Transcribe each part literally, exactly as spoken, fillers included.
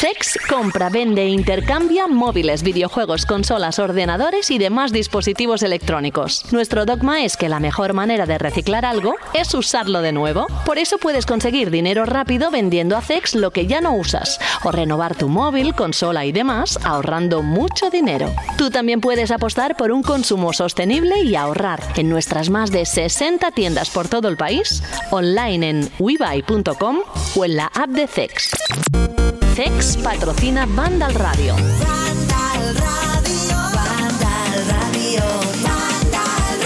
Cex compra, vende e intercambia móviles, videojuegos, consolas, ordenadores y demás dispositivos electrónicos. Nuestro dogma es que la mejor manera de reciclar algo es usarlo de nuevo. Por eso puedes conseguir dinero rápido vendiendo a Cex lo que ya no usas, o renovar tu móvil, consola y demás, ahorrando mucho dinero. Tú también puedes apostar por un consumo sostenible y ahorrar en nuestras más de sesenta tiendas por todo el país, online en webuy punto com o en la app de Cex. Cex patrocina Vandal Radio. Vandal Radio, Vandal Radio, Vandal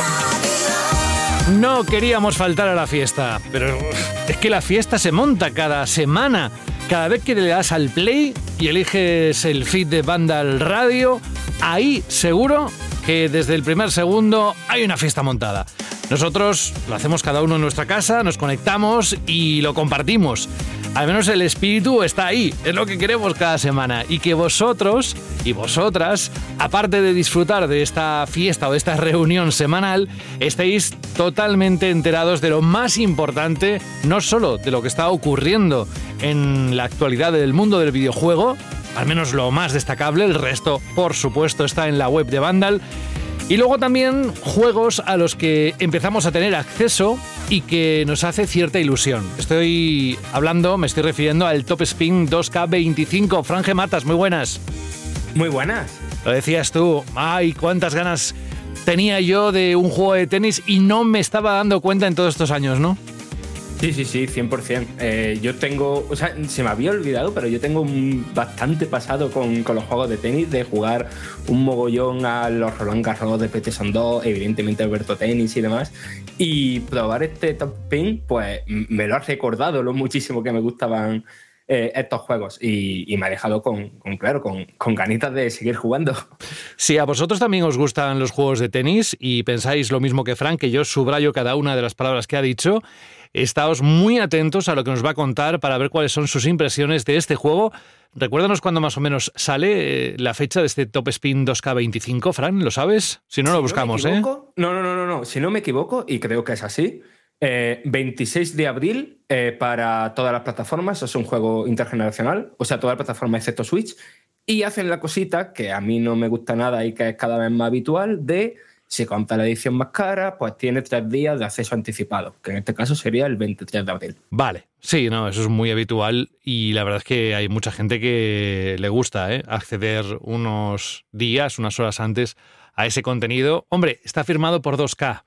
Radio. No queríamos faltar a la fiesta, pero es que la fiesta se monta cada semana. Cada vez que le das al play y eliges el feed de Vandal Radio, ahí seguro que desde el primer segundo hay una fiesta montada. Nosotros lo hacemos cada uno en nuestra casa, nos conectamos y lo compartimos. Al menos el espíritu está ahí, es lo que queremos cada semana. Y que vosotros y vosotras, aparte de disfrutar de esta fiesta o de esta reunión semanal, estéis totalmente enterados de lo más importante, no solo de lo que está ocurriendo en la actualidad del mundo del videojuego, al menos lo más destacable, el resto, por supuesto, está en la web de Vandal. Y luego también juegos a los que empezamos a tener acceso y que nos hace cierta ilusión. Estoy hablando, me estoy refiriendo al Top Spin dos K veinticinco. Fran G. Matas, muy buenas. Muy buenas. Lo decías tú, ay, cuántas ganas tenía yo de un juego de tenis y no me estaba dando cuenta en todos estos años, ¿no? Sí, sí, sí, cien por ciento. Eh, yo tengo, o sea, se me había olvidado, pero yo tengo un bastante pasado con, con los juegos de tenis, de jugar un mogollón a los Roland Garros de PlayStation dos, evidentemente Alberto Tenis y demás. Y probar este Top Spin, pues me lo ha recordado lo muchísimo que me gustaban eh, estos juegos. Y, y me ha dejado con, con claro, con, con ganitas de seguir jugando. Si a vosotros también os gustan los juegos de tenis y pensáis lo mismo que Fran, que yo subrayo cada una de las palabras que ha dicho, estáos muy atentos a lo que nos va a contar para ver cuáles son sus impresiones de este juego. Recuérdanos cuándo más o menos sale eh, la fecha de este Top Spin dos K veinticinco, Fran, ¿lo sabes? Si no, lo si buscamos, no ¿eh? No, no, no, no, no. Si no me equivoco, y creo que es así, eh, veintiséis de abril eh, para todas las plataformas. Es un juego intergeneracional, o sea, todas las plataformas excepto Switch. Y hacen la cosita que a mí no me gusta nada y que es cada vez más habitual de... Si compra la edición más cara, pues tiene tres días de acceso anticipado, que en este caso sería el veintitrés de abril. Vale, sí, no, eso es muy habitual y la verdad es que hay mucha gente que le gusta ¿eh? acceder unos días, unas horas antes a ese contenido. Hombre, está firmado por dos K.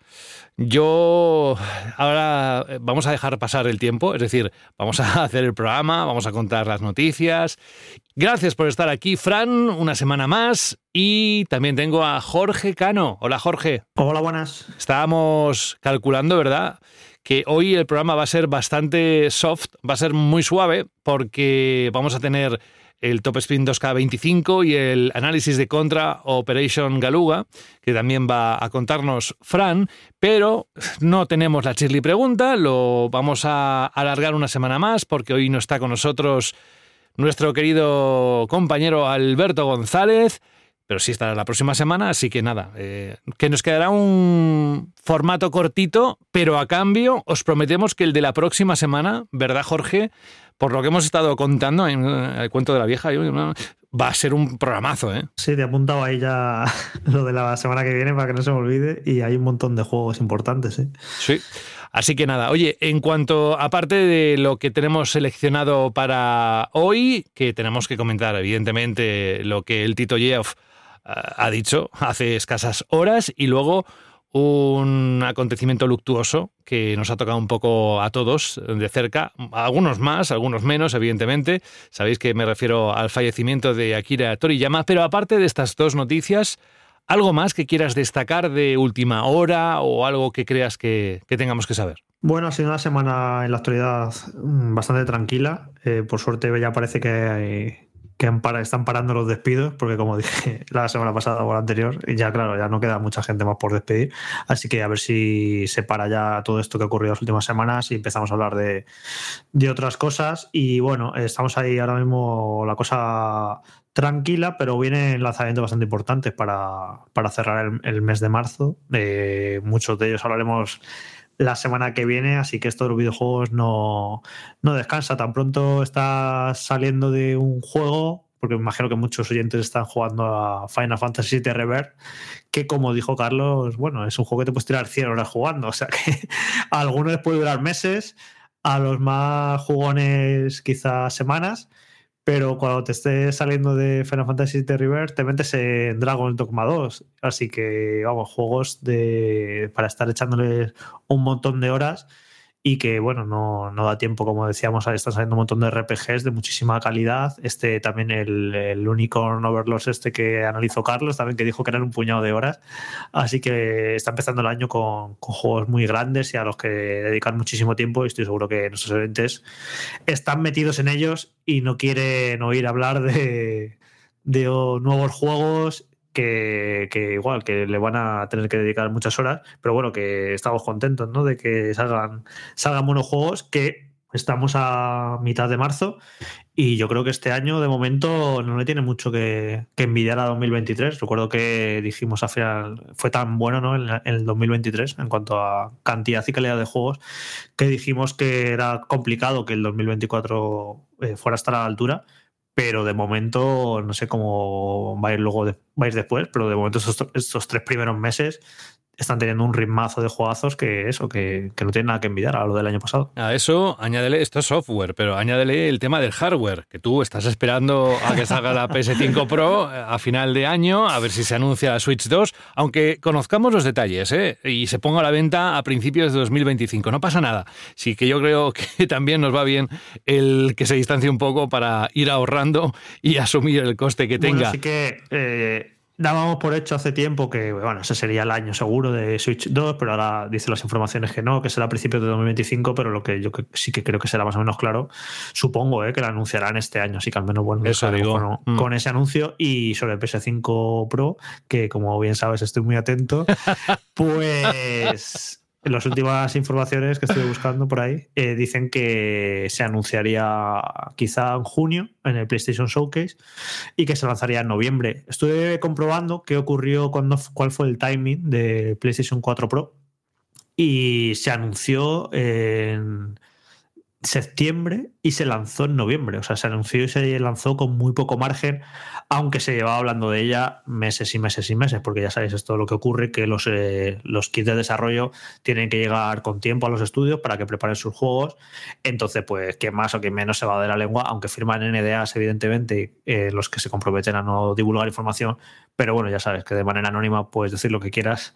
Yo ahora vamos a dejar pasar el tiempo, es decir, vamos a hacer el programa, vamos a contar las noticias. Gracias por estar aquí, Fran, una semana más. Y también tengo a Jorge Cano. Hola, Jorge. Hola, buenas. Estábamos calculando, ¿verdad?, que hoy el programa va a ser bastante soft, va a ser muy suave, porque vamos a tener el Top Spin dos K veinticinco y el análisis de Contra Operation Galuga, que también va a contarnos Fran, pero no tenemos la Chirly Pregunta, lo vamos a alargar una semana más, porque hoy no está con nosotros nuestro querido compañero Alberto González, pero sí estará la próxima semana, así que nada, eh, que nos quedará un formato cortito, pero a cambio os prometemos que el de la próxima semana, ¿verdad, Jorge? Por lo que hemos estado contando en el cuento de la vieja, va a ser un programazo, ¿eh? Sí, te he apuntado ahí ya lo de la semana que viene para que no se me olvide, y hay un montón de juegos importantes, ¿eh? Sí. Así que nada, oye, en cuanto, aparte de lo que tenemos seleccionado para hoy, que tenemos que comentar, evidentemente, lo que el Tito Geoff ha dicho hace escasas horas, y luego un acontecimiento luctuoso que nos ha tocado un poco a todos de cerca, algunos más, algunos menos, evidentemente. Sabéis que me refiero al fallecimiento de Akira Toriyama, pero aparte de estas dos noticias, ¿algo más que quieras destacar de última hora o algo que creas que, que tengamos que saber? Bueno, ha sido una semana en la actualidad bastante tranquila. Eh, por suerte ya parece que hay... que están parando los despidos, porque como dije la semana pasada o la anterior, ya claro, ya no queda mucha gente más por despedir, así que a ver si se para ya todo esto que ha ocurrido las últimas semanas y empezamos a hablar de, de otras cosas. Y bueno, estamos ahí ahora mismo, la cosa tranquila, pero vienen lanzamientos bastante importantes para, para cerrar el, el mes de marzo. Eh, muchos de ellos hablaremos la semana que viene, así que esto de los videojuegos no, no descansa. Tan pronto estás saliendo de un juego, porque me imagino que muchos oyentes están jugando a Final Fantasy siete Rebirth, que como dijo Carlos, bueno, es un juego que te puedes tirar cien horas jugando, o sea que a algunos les puede durar meses, a los más jugones quizás semanas, pero cuando te estés saliendo de Final Fantasy siete Rebirth te metes en Dragon's Dogma dos, así que vamos, juegos de para estar echándoles un montón de horas y que bueno, no, no da tiempo, como decíamos, están saliendo un montón de R P Gs de muchísima calidad. Este también el, el Unicorn Overlords este que analizó Carlos, también que dijo que eran un puñado de horas, así que está empezando el año con, con juegos muy grandes y a los que dedican muchísimo tiempo, y estoy seguro que nuestros oyentes están metidos en ellos y no quieren oír hablar de, de nuevos juegos Que, que igual, que le van a tener que dedicar muchas horas, pero bueno, que estamos contentos, ¿no? De que salgan, salgan buenos juegos, que estamos a mitad de marzo y yo creo que este año de momento no le tiene mucho que, que envidiar a dos mil veintitrés. Recuerdo que dijimos al final, fue tan bueno, ¿no? En, en el dos mil veintitrés en cuanto a cantidad y calidad de juegos, que dijimos que era complicado que el dos mil veinticuatro eh, fuera a estar a la altura. Pero de momento, no sé cómo va a ir luego de, va a ir después, pero de momento estos, estos tres primeros meses están teniendo un ritmazo de juegazos que eso, que, que no tiene nada que envidiar a lo del año pasado. A eso añádele, esto es software, pero añádele el tema del hardware, que tú estás esperando a que salga la P S cinco Pro a final de año, a ver si se anuncia la Switch dos, aunque conozcamos los detalles, ¿eh? Y se ponga a la venta a principios de dos mil veinticinco. No pasa nada. Sí que yo creo que también nos va bien el que se distancie un poco para ir ahorrando y asumir el coste que tenga. Bueno, así que... Eh... dábamos por hecho hace tiempo que, bueno, ese sería el año seguro de Switch dos, pero ahora dicen las informaciones que no, que será a principios de dos mil veinticinco, pero lo que yo sí que creo que será más o menos claro, supongo, ¿eh? Que lo anunciarán este año, así que al menos, bueno, eso digo. Con, mm. con ese anuncio. Y sobre el P S cinco Pro, que como bien sabes estoy muy atento, pues... las últimas informaciones que estoy buscando por ahí eh, dicen que se anunciaría quizá en junio en el PlayStation Showcase y que se lanzaría en noviembre. Estuve comprobando qué ocurrió, cuando, cuál fue el timing de PlayStation cuatro Pro y se anunció en septiembre y se lanzó en noviembre. O sea, se anunció y se lanzó con muy poco margen, aunque se llevaba hablando de ella meses y meses y meses, porque ya sabéis esto lo que ocurre, que los, eh, los kits de desarrollo tienen que llegar con tiempo a los estudios para que preparen sus juegos. Entonces, pues, que más o que menos se va de la lengua, aunque firman N D As, evidentemente, eh, los que se comprometen a no divulgar información, pero bueno, ya sabes que de manera anónima puedes decir lo que quieras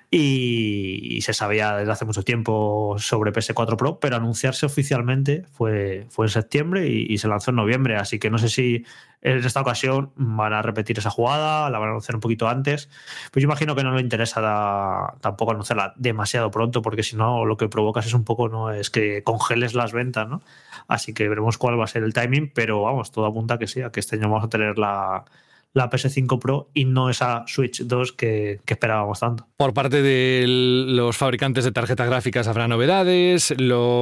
y, y se sabía desde hace mucho tiempo sobre P S cuatro Pro, pero anunciarse oficialmente fue, fue en septiembre y, y se lanzó en noviembre, así que no sé si en esta ocasión van a repetir esa jugada, la van a anunciar un poquito antes. Pues yo imagino que no le interesa da, tampoco anunciarla demasiado pronto, porque si no lo que provocas es un poco, no es que congeles las ventas, ¿no? Así que veremos cuál va a ser el timing, pero vamos, todo apunta a que sí, a que este año vamos a tener la, la P S cinco Pro y no esa Switch dos que, que esperábamos tanto. Por parte de los fabricantes de tarjetas gráficas habrá novedades,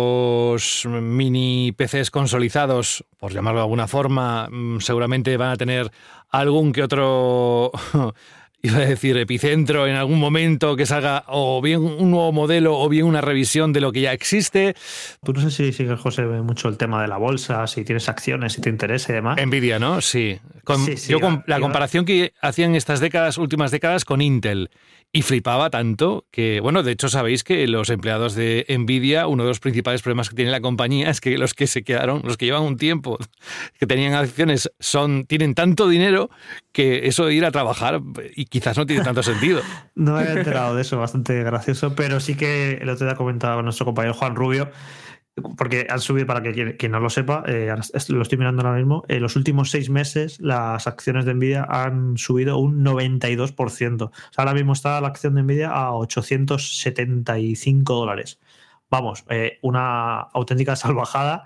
los mini P Cs consolizados, por llamarlo de alguna forma, seguramente van a tener algún que otro... iba a decir epicentro en algún momento que salga o bien un nuevo modelo o bien una revisión de lo que ya existe. Tú no sé si sigues, José, mucho el tema de la bolsa, si tienes acciones, si te interesa y demás. Nvidia, ¿no? Sí. Con, sí, sí yo iba, con, la iba. comparación que hacían estas décadas, últimas décadas con Intel. Y flipaba tanto que, bueno, de hecho sabéis que los empleados de Nvidia, uno de los principales problemas que tiene la compañía es que los que se quedaron, los que llevan un tiempo, que tenían acciones, son tienen tanto dinero que eso de ir a trabajar y quizás no tiene tanto sentido. No me he enterado de eso, bastante gracioso, pero sí que el otro día comentaba nuestro compañero Juan Rubio, porque han subido, para que quien, quien no lo sepa, eh, lo estoy mirando ahora mismo, en los últimos seis meses las acciones de Nvidia han subido un noventa y dos por ciento. O sea, ahora mismo está la acción de Nvidia a ochocientos setenta y cinco dólares. Vamos, eh, una auténtica salvajada.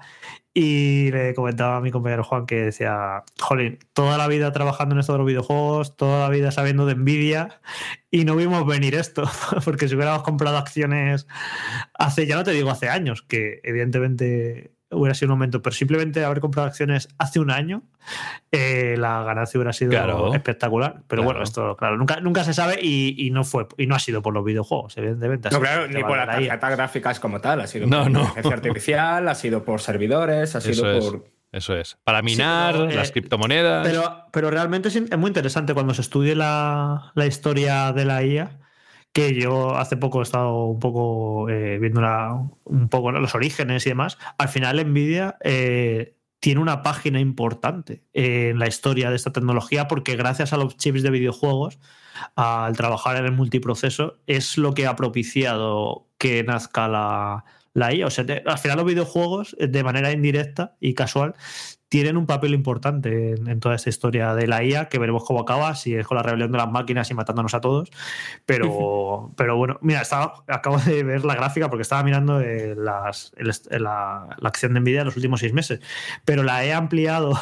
Y le comentaba a mi compañero Juan que decía, jolín, toda la vida trabajando en esto de los videojuegos, toda la vida sabiendo de Nvidia y no vimos venir esto, porque si hubiéramos comprado acciones hace, ya no te digo hace años, que evidentemente hubiera sido un aumento, pero simplemente haber comprado acciones hace un año, eh, la ganancia hubiera sido claro, espectacular. Pero claro. bueno, esto, claro, nunca, nunca se sabe y, y no fue y no ha sido por los videojuegos, evidentemente. No, claro, ni por las tarjetas gráficas como tal, ha sido no, por no. inteligencia artificial, ha sido por servidores, ha sido Eso por... Es. Eso es. Para minar sí, pero, las eh, criptomonedas. Pero, pero realmente es muy interesante cuando se estudie la, la historia de la I A, que yo hace poco he estado un poco eh, viendo la, un poco los orígenes y demás. Al final Nvidia eh, tiene una página importante en la historia de esta tecnología porque gracias a los chips de videojuegos, al trabajar en el multiproceso, es lo que ha propiciado que nazca la, la I A. O sea, te, al final los videojuegos, de manera indirecta y casual, tienen un papel importante en, en toda esta historia de la I A, que veremos cómo acaba, si es con la rebelión de las máquinas y matándonos a todos. Pero, pero bueno, mira, estaba, acabo de ver la gráfica porque estaba mirando eh, las, el, la, la acción de Nvidia en los últimos seis meses, pero la he ampliado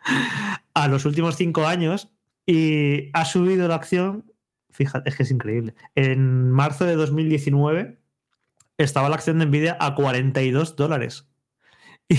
a los últimos cinco años y ha subido la acción, fíjate, es que es increíble. En marzo de dos mil diecinueve estaba la acción de Nvidia a cuarenta y dos dólares. Y,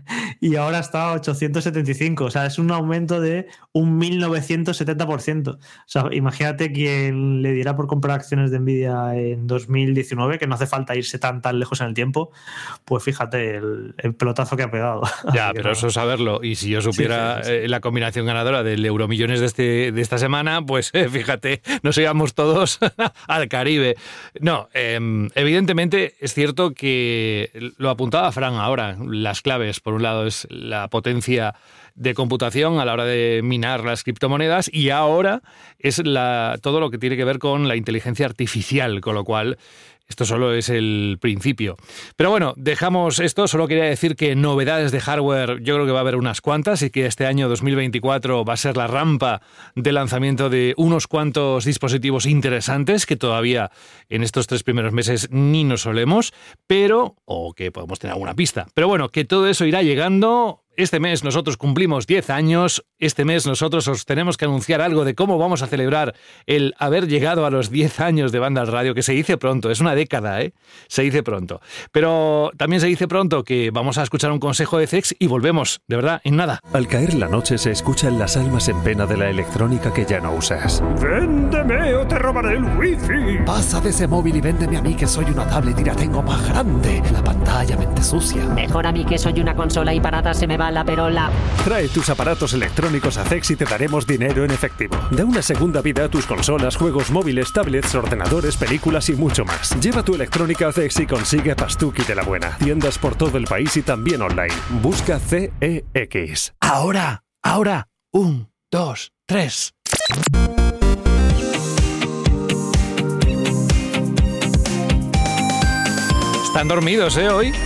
y ahora está a ochocientos setenta y cinco. O sea, es un aumento de un mil novecientos setenta por ciento. O sea, imagínate quien le diera por comprar acciones de Nvidia en dos mil diecinueve, que no hace falta irse tan tan lejos en el tiempo. Pues fíjate el, el pelotazo que ha pegado. Ya, pero eso saberlo. Y si yo supiera sí, sí, sí. Eh, la combinación ganadora del Euromillones de, este, de esta semana, pues eh, fíjate, nos íbamos todos al Caribe. No, eh, evidentemente es cierto que lo apuntaba Fran ahora, las claves, por un lado, es la potencia de computación a la hora de minar las criptomonedas y ahora es la, todo lo que tiene que ver con la inteligencia artificial, con lo cual esto solo es el principio. Pero bueno, dejamos esto. Solo quería decir que novedades de hardware yo creo que va a haber unas cuantas y que este año dos mil veinticuatro va a ser la rampa de lanzamiento de unos cuantos dispositivos interesantes que todavía en estos tres primeros meses ni nos solemos, pero, o que podemos tener alguna pista. Pero bueno, que todo eso irá llegando. Este mes nosotros cumplimos diez años, este mes nosotros os tenemos que anunciar algo de cómo vamos a celebrar el haber llegado a los diez años de Banda al Radio, que se dice pronto, es una década, ¿eh? Se dice pronto. Pero también se dice pronto que vamos a escuchar un consejo de Cex y volvemos, de verdad, en nada. Al caer la noche se escuchan las almas en pena de la electrónica que ya no usas. ¡Véndeme o te robaré el wifi! Pasa de ese móvil y véndeme a mí que soy una tablet y la tengo más grande. La pantalla mente sucia. Mejor a mí que soy una consola y parada se me va la perola. Trae tus aparatos electrónicos a Cex y te daremos dinero en efectivo. Da una segunda vida a tus consolas, juegos móviles, tablets, ordenadores, películas y mucho más. Lleva tu electrónica a Cex y consigue Pastuki de la buena. Tiendas por todo el país y también online. Busca C E X. Ahora, ahora. Un, dos, tres. Están dormidos, ¿eh? Hoy.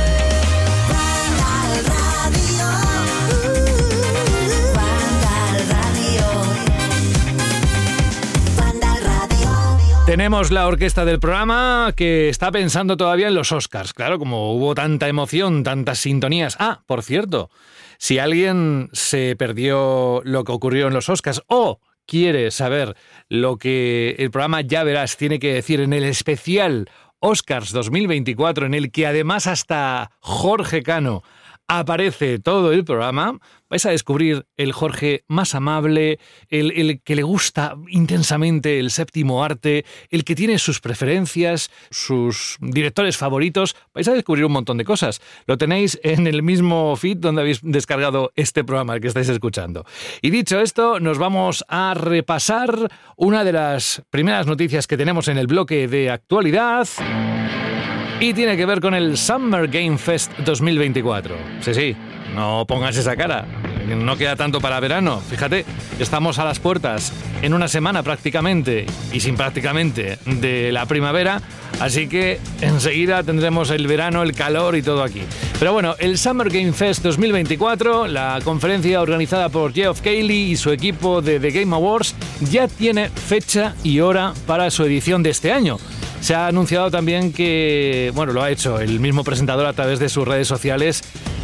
Tenemos la orquesta del programa que está pensando todavía en los Oscars. Claro, como hubo tanta emoción, tantas sintonías. Ah, por cierto, si alguien se perdió lo que ocurrió en los Oscars o quiere saber lo que el programa Ya Verás tiene que decir en el especial Oscars dos mil veinticuatro, en el que además hasta Jorge Cano aparece todo el programa, vais a descubrir el Jorge más amable, el, el que le gusta intensamente el séptimo arte, el que tiene sus preferencias, sus directores favoritos. Vais a descubrir un montón de cosas. Lo tenéis en el mismo feed donde habéis descargado este programa, el que estáis escuchando. Y dicho esto, nos vamos a repasar una de las primeras noticias que tenemos en el bloque de actualidad. Y tiene que ver con el Summer Game Fest dos mil veinticuatro. Sí, sí, no pongas esa cara. No queda tanto para verano. Fíjate, estamos a las puertas en una semana prácticamente, y sin prácticamente, de la primavera. Así que enseguida tendremos el verano, el calor y todo aquí. Pero bueno, el Summer Game Fest dos mil veinticuatro, la conferencia organizada por Geoff Keighley y su equipo de The Game Awards, ya tiene fecha y hora para su edición de este año. Se ha anunciado también que, bueno, lo ha hecho el mismo presentador a través de sus redes sociales,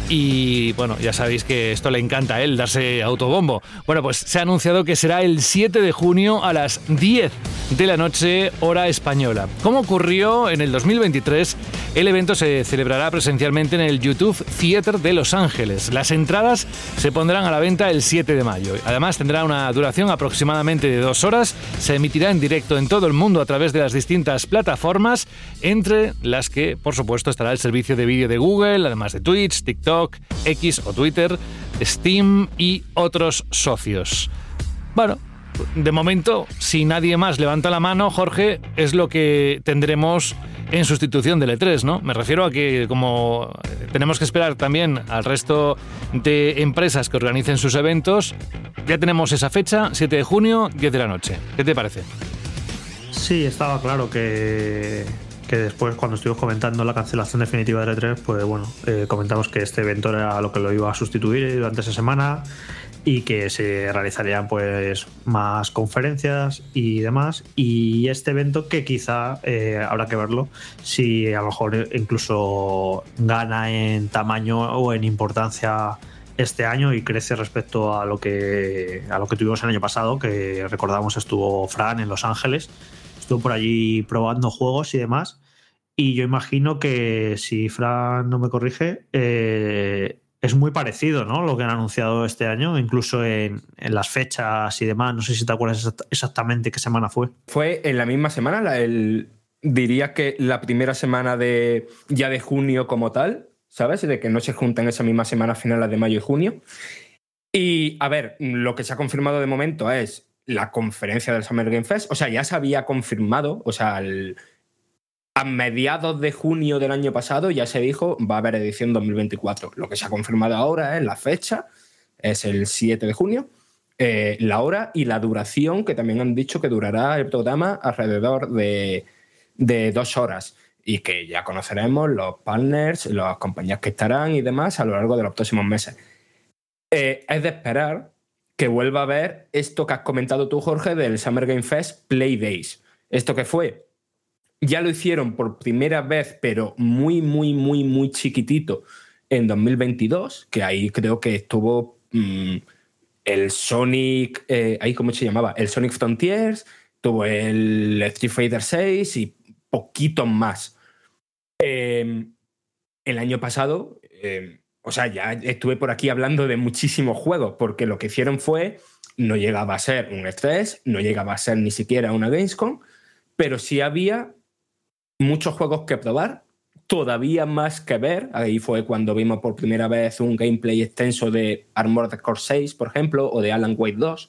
Y bueno, ya sabéis que esto le encanta a él, darse autobombo. Bueno, pues se ha anunciado que será el siete de junio a las diez de la noche, hora española. Como ocurrió en el dos mil veintitrés, el evento se celebrará presencialmente en el YouTube Theater de Los Ángeles. Las entradas se pondrán a la venta el siete de mayo. Además, tendrá una duración aproximadamente de dos horas. Se emitirá en directo en todo el mundo a través de las distintas plataformas, entre las que, por supuesto, estará el servicio de vídeo de Google, además de Twitch, TikTok, X o Twitter, Steam y otros socios. Bueno, de momento, si nadie más levanta la mano, Jorge, es lo que tendremos en sustitución del E tres, ¿no? Me refiero a que, como tenemos que esperar también al resto de empresas que organicen sus eventos, ya tenemos esa fecha, siete de junio, diez de la noche. ¿Qué te parece? Sí, estaba claro que, que después, cuando estuvimos comentando la cancelación definitiva del E tres, pues bueno, eh, comentamos que este evento era lo que lo iba a sustituir durante esa semana y que se realizarían pues más conferencias y demás, y este evento que quizá eh, habrá que verlo si a lo mejor incluso gana en tamaño o en importancia este año y crece respecto a lo que a lo que tuvimos el año pasado, que recordamos estuvo Fran en Los Ángeles, estuvo por allí probando juegos y demás, y yo imagino que, si Fran no me corrige, eh, es muy parecido, ¿no?, lo que han anunciado este año, incluso en, en las fechas y demás. No sé si te acuerdas exactamente qué semana fue. Fue en la misma semana, la, el, diría que la primera semana de ya de junio como tal, ¿sabes? De que no se juntan esa misma semana, finales de mayo y junio. Y, a ver, lo que se ha confirmado de momento es la conferencia del Summer Game Fest. O sea, ya se había confirmado, o sea, el, a mediados de junio del año pasado ya se dijo va a haber edición dos mil veinticuatro. Lo que se ha confirmado ahora es la fecha, es el siete de junio, eh, la hora y la duración, que también han dicho que durará el programa alrededor de, de dos horas, y que ya conoceremos los partners, las compañías que estarán y demás a lo largo de los próximos meses. Eh, es de esperar que vuelva a haber esto que has comentado tú, Jorge, del Summer Game Fest Play Days. ¿Esto qué fue? Ya lo hicieron por primera vez, pero muy, muy, muy, muy chiquitito, en dos mil veintidós, que ahí creo que estuvo mmm, el Sonic, eh, ahí ¿cómo se llamaba? El Sonic Frontiers, tuvo el Street Fighter seis y poquitos más. Eh, el año pasado, eh, o sea, ya estuve por aquí hablando de muchísimos juegos, porque lo que hicieron fue, no llegaba a ser un E tres, no llegaba a ser ni siquiera una Gamescom, pero sí había muchos juegos que probar, todavía más que ver. Ahí fue cuando vimos por primera vez un gameplay extenso de Armored Core seis, por ejemplo, o de Alan Wake dos.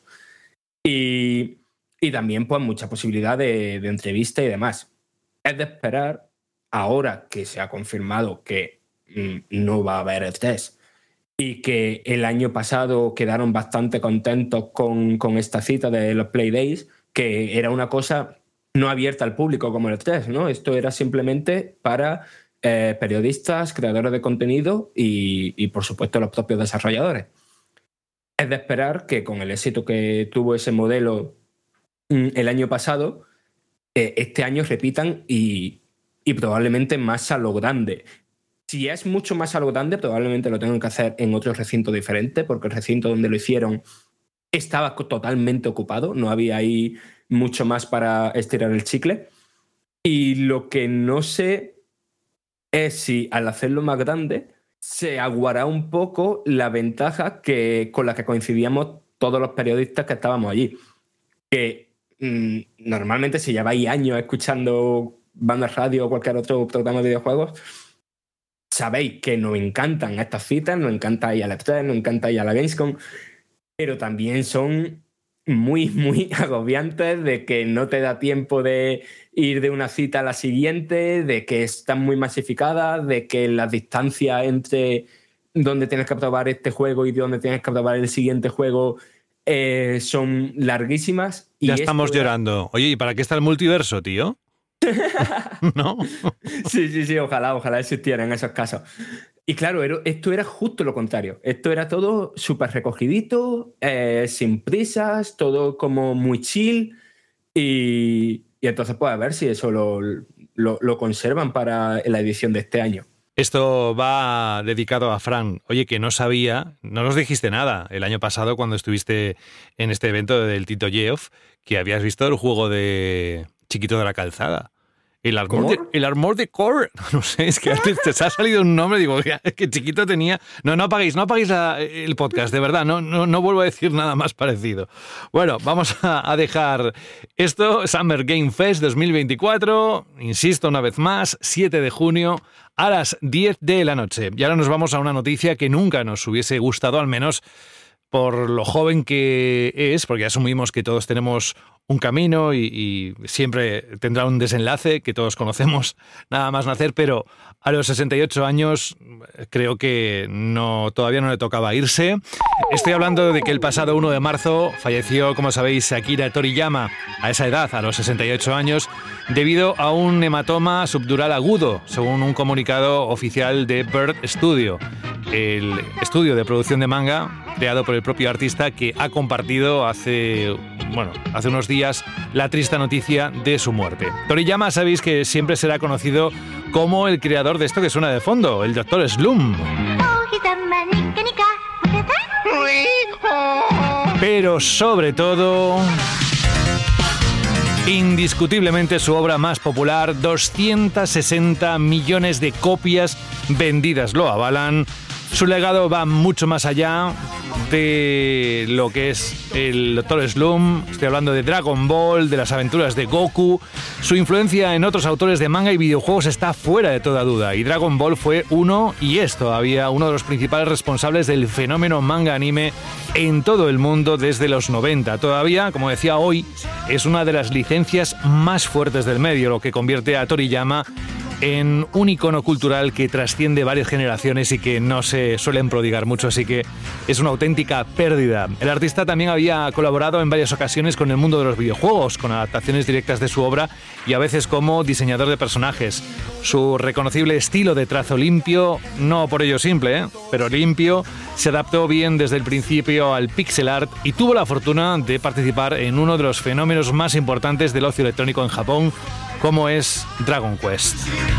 Y, y también pues mucha posibilidad de, de entrevista y demás. Es de esperar, ahora que se ha confirmado que mmm, no va a haber E tres y que el año pasado quedaron bastante contentos con, con esta cita de los Play Days, que era una cosa no abierta al público como el E tres, ¿no? Esto era simplemente para eh, periodistas, creadores de contenido y, y, por supuesto, los propios desarrolladores. Es de esperar que con el éxito que tuvo ese modelo mm, el año pasado, eh, este año repitan y, y probablemente más a lo grande. Si es mucho más a lo grande, probablemente lo tengan que hacer en otro recinto diferente, porque el recinto donde lo hicieron estaba totalmente ocupado, no había ahí mucho más para estirar el chicle. Y lo que no sé es si al hacerlo más grande se aguará un poco la ventaja que, con la que coincidíamos todos los periodistas que estábamos allí. Que mmm, normalmente, si lleváis años escuchando bandas radio o cualquier otro programa de videojuegos, sabéis que nos encantan estas citas, nos encanta ir a la E tres, nos encanta ir a la Gamescom, pero también son muy, muy agobiantes, de que no te da tiempo de ir de una cita a la siguiente, de que están muy masificadas, de que las distancias entre donde tienes que probar este juego y donde tienes que probar el siguiente juego eh, son larguísimas. Y ya estamos esto... llorando. Oye, ¿y para qué está el multiverso, tío? ¿No? Sí, sí, sí, ojalá, ojalá existieran esos casos. Y claro, esto era justo lo contrario. Esto era todo súper recogidito, eh, sin prisas, todo como muy chill. Y, y entonces, pues a ver si eso lo, lo, lo conservan para la edición de este año. Esto va dedicado a Fran. Oye, que no sabía, no nos dijiste nada el año pasado cuando estuviste en este evento del Tito Geoff, que habías visto el juego de Chiquito de la Calzada. El Armor de, el Armor de Core. No sé, es que antes te ha salido un nombre, digo, es que Chiquito tenía... No, no apaguéis, no apaguéis la, el podcast, de verdad, no, no, no vuelvo a decir nada más parecido. Bueno, vamos a, a dejar esto, Summer Game Fest dos mil veinticuatro, insisto una vez más, siete de junio, a las diez de la noche. Y ahora nos vamos a una noticia que nunca nos hubiese gustado, al menos por lo joven que es, porque asumimos que todos tenemos un camino y, y siempre tendrá un desenlace que todos conocemos nada más nacer, pero a los sesenta y ocho años creo que no, todavía no le tocaba irse. Estoy hablando de que el pasado uno de marzo falleció, como sabéis, Akira Toriyama a esa edad, a los sesenta y ocho años, debido a un hematoma subdural agudo, según un comunicado oficial de Bird Studio, el estudio de producción de manga creado por el propio artista, que ha compartido hace, bueno, hace unos días la triste noticia de su muerte. Toriyama, sabéis que siempre será conocido como el creador de esto que suena de fondo, el doctor Slump. Pero sobre todo, indiscutiblemente su obra más popular, doscientos sesenta millones de copias vendidas lo avalan. Su legado va mucho más allá de lo que es el doctor Slump. Estoy hablando de Dragon Ball, de las aventuras de Goku. Su influencia en otros autores de manga y videojuegos está fuera de toda duda. Y Dragon Ball fue uno, y es todavía uno de los principales responsables del fenómeno manga-anime en todo el mundo desde los noventa. Todavía, como decía hoy, es una de las licencias más fuertes del medio, lo que convierte a Toriyama en un icono cultural que trasciende varias generaciones y que no se suelen prodigar mucho, así que es una auténtica pérdida. El artista también había colaborado en varias ocasiones con el mundo de los videojuegos, con adaptaciones directas de su obra y a veces como diseñador de personajes. Su reconocible estilo de trazo limpio, no por ello simple, ¿eh? pero limpio, se adaptó bien desde el principio al pixel art y tuvo la fortuna de participar en uno de los fenómenos más importantes del ocio electrónico en Japón, como es Dragon Quest.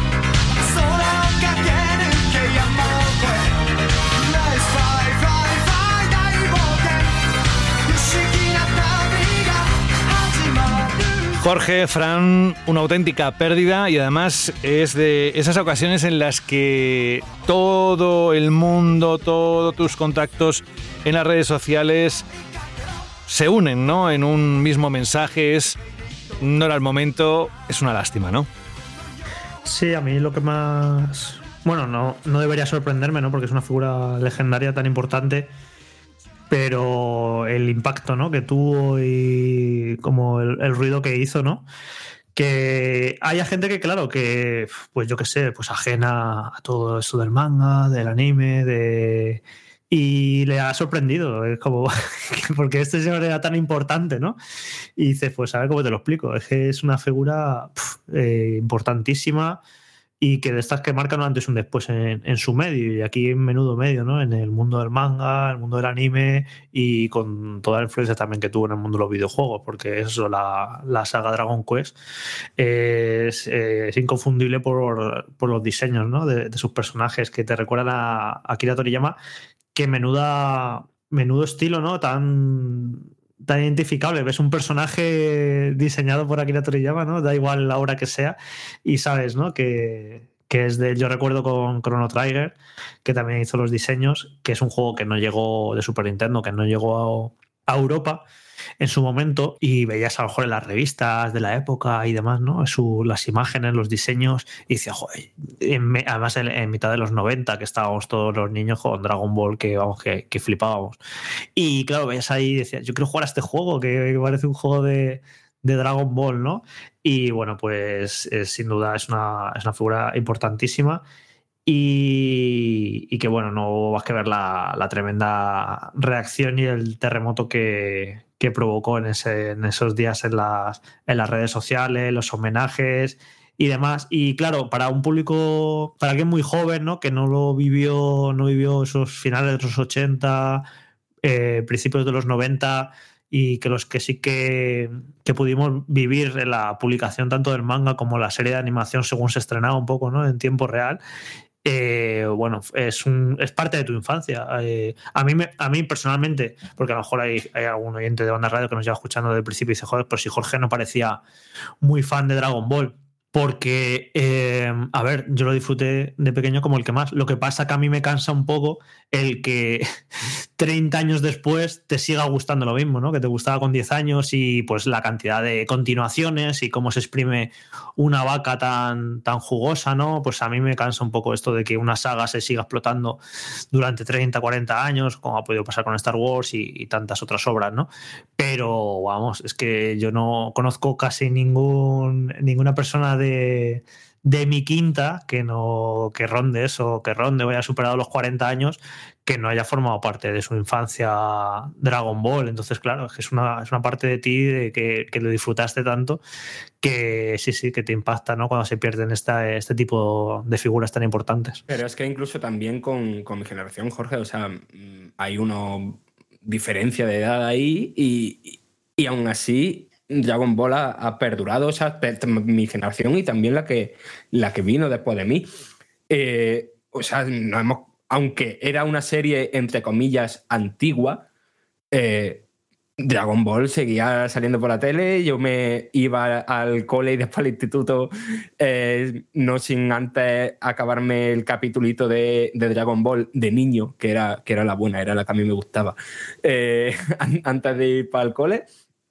Jorge, Fran, una auténtica pérdida, y además es de esas ocasiones en las que todo el mundo, todos tus contactos en las redes sociales se unen, ¿no?, en un mismo mensaje. Es, no era el momento, es una lástima, ¿no? Sí, a mí lo que más... Bueno, no, no debería sorprenderme, ¿no?, porque es una figura legendaria tan importante, pero el impacto, ¿no?, que tuvo y como el, el ruido que hizo, ¿no? Que haya gente que, claro, que, pues yo qué sé, pues ajena a todo esto del manga, del anime, de... Y le ha sorprendido, es como, porque este señor era tan importante, ¿no? Y dices, pues a ver cómo te lo explico, es que es una figura pff, eh, importantísima y que de estas que marcan un antes y un después en, en su medio, y aquí en menudo medio, ¿no? En el mundo del manga, el mundo del anime, y con toda la influencia también que tuvo en el mundo de los videojuegos, porque eso, la, la saga Dragon Quest es, es inconfundible por, por los diseños, ¿no?, de, de sus personajes, que te recuerdan a, a Akira Toriyama, que menuda, menudo estilo, ¿no?, tan, tan identificable. Ves un personaje diseñado por Akira Toriyama, ¿no?, da igual la hora que sea, y sabes, ¿no?, que, que es de... Yo recuerdo con Chrono Trigger, que también hizo los diseños, que es un juego que no llegó de Super Nintendo, que no llegó a, a Europa en su momento, y veías a lo mejor en las revistas de la época y demás, ¿no?, Su, las imágenes, los diseños, y decía, joder, en, además en, en mitad de los noventa, que estábamos todos los niños con Dragon Ball, que vamos, que, que flipábamos. Y claro, veías ahí y decías, yo quiero jugar a este juego, que, que parece un juego de, de Dragon Ball, ¿no? Y bueno, pues eh, sin duda es una, es una figura importantísima. Y, y que bueno, no hubo más que ver la, la tremenda reacción y el terremoto que, que provocó en, ese, en esos días en las, en las redes sociales, los homenajes y demás. Y claro, para un público, para alguien muy joven, ¿no?, que no lo vivió, no vivió esos finales de los ochenta, eh, principios de los noventa, y que los que sí que, que pudimos vivir en la publicación tanto del manga como la serie de animación según se estrenaba un poco, ¿no?, en tiempo real, eh, bueno, es, un, es parte de tu infancia. Eh, a, mí me, a mí personalmente, porque a lo mejor hay, hay algún oyente de Banda Radio que nos lleva escuchando desde el principio y dice, joder, pero si Jorge no parecía muy fan de Dragon Ball. Porque, eh, a ver, yo lo disfruté de pequeño como el que más. Lo que pasa que a mí me cansa un poco el que treinta años después te siga gustando lo mismo, ¿no? Que te gustaba con diez años y pues la cantidad de continuaciones y cómo se exprime una vaca tan, tan jugosa, ¿no? Pues a mí me cansa un poco esto de que una saga se siga explotando durante treinta, cuarenta años, como ha podido pasar con Star Wars y, y tantas otras obras, ¿no? Pero, vamos, es que yo no conozco casi ningún, ninguna persona de De, de mi quinta que no que ronde eso, que ronde o haya superado los cuarenta años, que no haya formado parte de su infancia Dragon Ball. Entonces, claro, es que es una, es una parte de ti de que, que lo disfrutaste tanto que sí, sí, que te impacta, ¿no? Cuando se pierden esta, este tipo de figuras tan importantes. Pero es que incluso también con, con mi generación, Jorge, o sea, hay una diferencia de edad ahí y, y, y aún así Dragon Ball ha, ha perdurado, o sea, mi generación y también la que, la que vino después de mí. Eh, o sea, no hemos, aunque era una serie, entre comillas, antigua, eh, Dragon Ball seguía saliendo por la tele, yo me iba al cole y después al instituto, eh, no sin antes acabarme el capitulito de, de Dragon Ball de niño, que era, que era la buena, era la que a mí me gustaba, eh, antes de ir para el cole.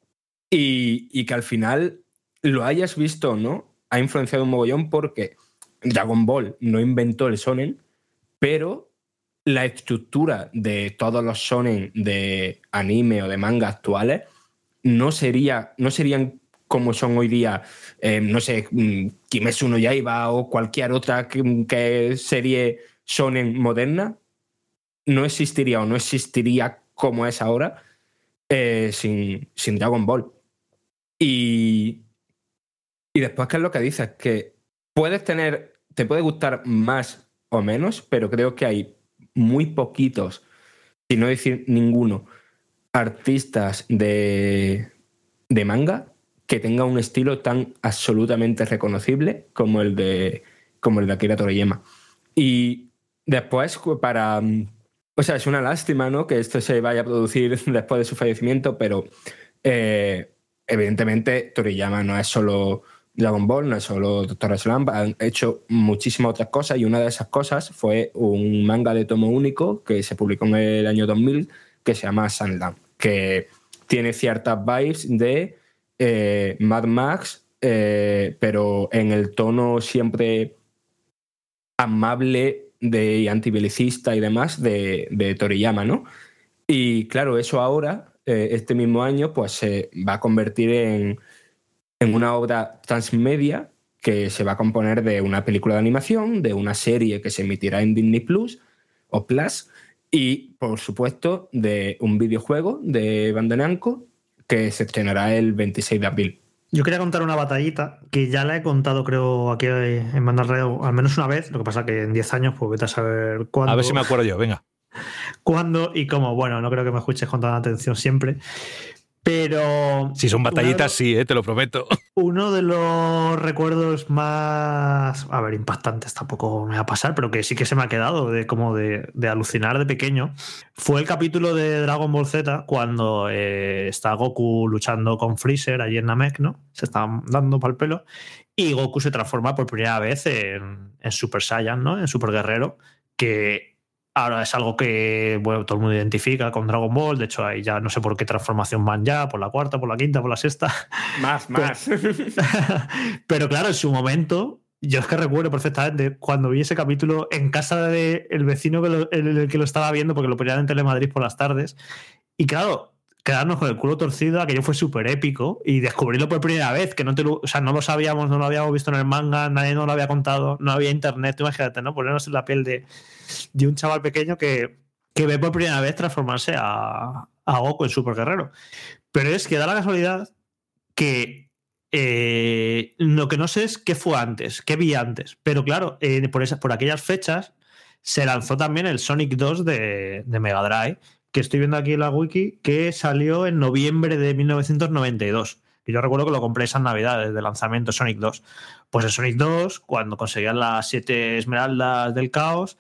Y, y que al final lo hayas visto o no, ha influenciado un mogollón porque Dragon Ball no inventó el shonen, pero la estructura de todos los shonen de anime o de manga actuales no, sería, no serían como son hoy día, eh, no sé, Kimetsu no Yaiba o cualquier otra que, que serie shonen moderna, no existiría o no existiría como es ahora eh, sin, sin Dragon Ball. Y, y después, ¿qué es lo que dices? Que puedes tener, te puede gustar más o menos, pero creo que hay muy poquitos, si no decir ninguno, artistas de, de manga que tengan un estilo tan absolutamente reconocible como el de, como el de Akira Toriyama. Y después, para... O sea, es una lástima, ¿no?, que esto se vaya a producir después de su fallecimiento, pero... Eh, evidentemente, Toriyama no es solo Dragon Ball, no es solo Doctor Slump, han hecho muchísimas otras cosas y una de esas cosas fue un manga de tomo único que se publicó en el año dos mil que se llama Sunland, que tiene ciertas vibes de eh, Mad Max, eh, pero en el tono siempre amable de, y antibelicista y demás de, de Toriyama, ¿no? Y claro, eso ahora... este mismo año pues se va a convertir en, en una obra transmedia que se va a componer de una película de animación, de una serie que se emitirá en Disney Plus o Plus y, por supuesto, de un videojuego de Bandai Namco que se estrenará el veintiséis de abril. Yo quería contar una batallita que ya la he contado, creo, aquí en Bandai Radio al menos una vez, lo que pasa que en diez años pues vete a saber cuándo. A ver si me acuerdo yo, venga. Cuándo y cómo. Bueno, no creo que me escuches con tanta atención siempre, pero... Si son batallitas, de, sí, eh, te lo prometo. Uno de los recuerdos más, a ver, impactantes tampoco me va a pasar, pero que sí que se me ha quedado de como de, de alucinar de pequeño, fue el capítulo de Dragon Ball Z cuando eh, está Goku luchando con Freezer allí en Namek, ¿no? Se están dando pa'l pelo y Goku se transforma por primera vez en, en Super Saiyan, ¿no? En Super Guerrero, que... Ahora es algo que, bueno, todo el mundo identifica con Dragon Ball. De hecho, ahí ya no sé por qué transformación van ya, por la cuarta, por la quinta, por la sexta. Más, más. Pero, pero claro, en su momento, yo es que recuerdo perfectamente cuando vi ese capítulo en casa del vecino que lo, el, el que lo estaba viendo, porque lo ponían en Telemadrid por las tardes. Y claro, quedarnos con el culo torcido, aquello fue súper épico. Y descubrirlo por primera vez, que no, te lo, o sea, no lo sabíamos, no lo habíamos visto en el manga, nadie nos lo había contado, no había internet. Imagínate, ¿no? Ponernos en la piel de... de un chaval pequeño que, que ve por primera vez transformarse a, a Goku en Super Guerrero. Pero es que da la casualidad que eh, lo que no sé es qué fue antes, qué vi antes. Pero claro, eh, por, esas, por aquellas fechas se lanzó también el Sonic dos de, de Mega Drive, que estoy viendo aquí en la wiki, que salió en noviembre de mil novecientos noventa y dos. Y yo recuerdo que lo compré esas navidades de lanzamiento Sonic dos. Pues en Sonic dos, cuando conseguías las siete esmeraldas del caos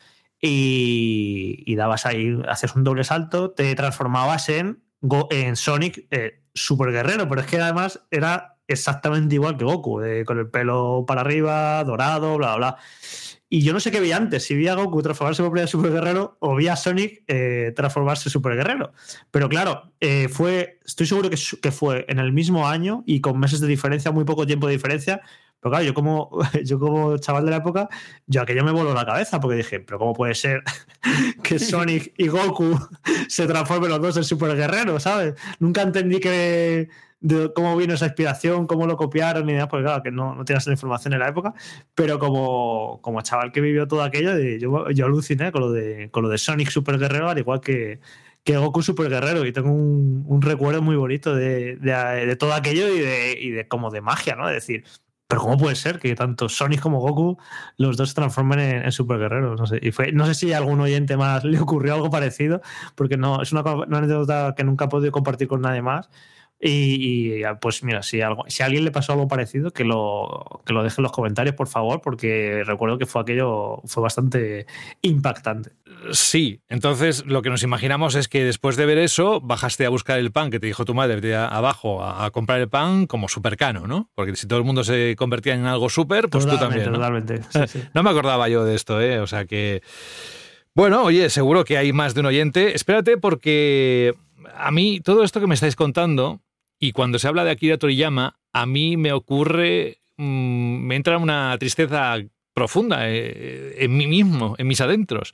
y, y dabas ahí, hacías un doble salto, te transformabas en, Go, en Sonic eh, Super Guerrero, pero es que además era exactamente igual que Goku, eh, con el pelo para arriba, dorado, bla, bla, bla. Y yo no sé qué vi antes, si vi a Goku transformarse por primera Super Guerrero o vi a Sonic eh, transformarse Super Guerrero. Pero claro, eh, fue, estoy seguro que, que fue en el mismo año y con meses de diferencia, muy poco tiempo de diferencia. Pero claro, yo como, yo como chaval de la época, yo aquello me voló la cabeza porque dije, pero ¿cómo puede ser que Sonic y Goku se transformen los dos en Super Guerrero, ¿sabes? Nunca entendí que... de cómo vino esa inspiración, cómo lo copiaron y demás, porque claro, que no, no tienes esa información en la época, pero como, como chaval que vivió todo aquello, yo, yo aluciné con lo, de, con lo de Sonic Super Guerrero, al igual que, que Goku Super Guerrero, y tengo un, un recuerdo muy bonito de, de, de todo aquello y de, y de como de magia, ¿no? Es decir, pero ¿cómo puede ser que tanto Sonic como Goku los dos se transformen en, en Super Guerreros? No sé. Y fue, no sé si a algún oyente más le ocurrió algo parecido, porque no es una, una anécdota que nunca he podido compartir con nadie más. Y, y pues mira, si, algo, si a alguien le pasó algo parecido, que lo, que lo deje en los comentarios, por favor, porque recuerdo que fue aquello, fue bastante impactante. Sí, entonces lo que nos imaginamos es que después de ver eso, bajaste a buscar el pan que te dijo tu madre de abajo a, a comprar el pan como supercano, ¿no? Porque si todo el mundo se convertía en algo súper, pues totalmente, tú también, ¿no? Totalmente, sí, sí. No me acordaba yo de esto, ¿eh? O sea que... Bueno, oye, seguro que hay más de un oyente. Espérate, porque a mí todo esto que me estáis contando, y cuando se habla de Akira Toriyama, a mí me ocurre, mmm, me entra una tristeza profunda eh, en mí mismo, en mis adentros.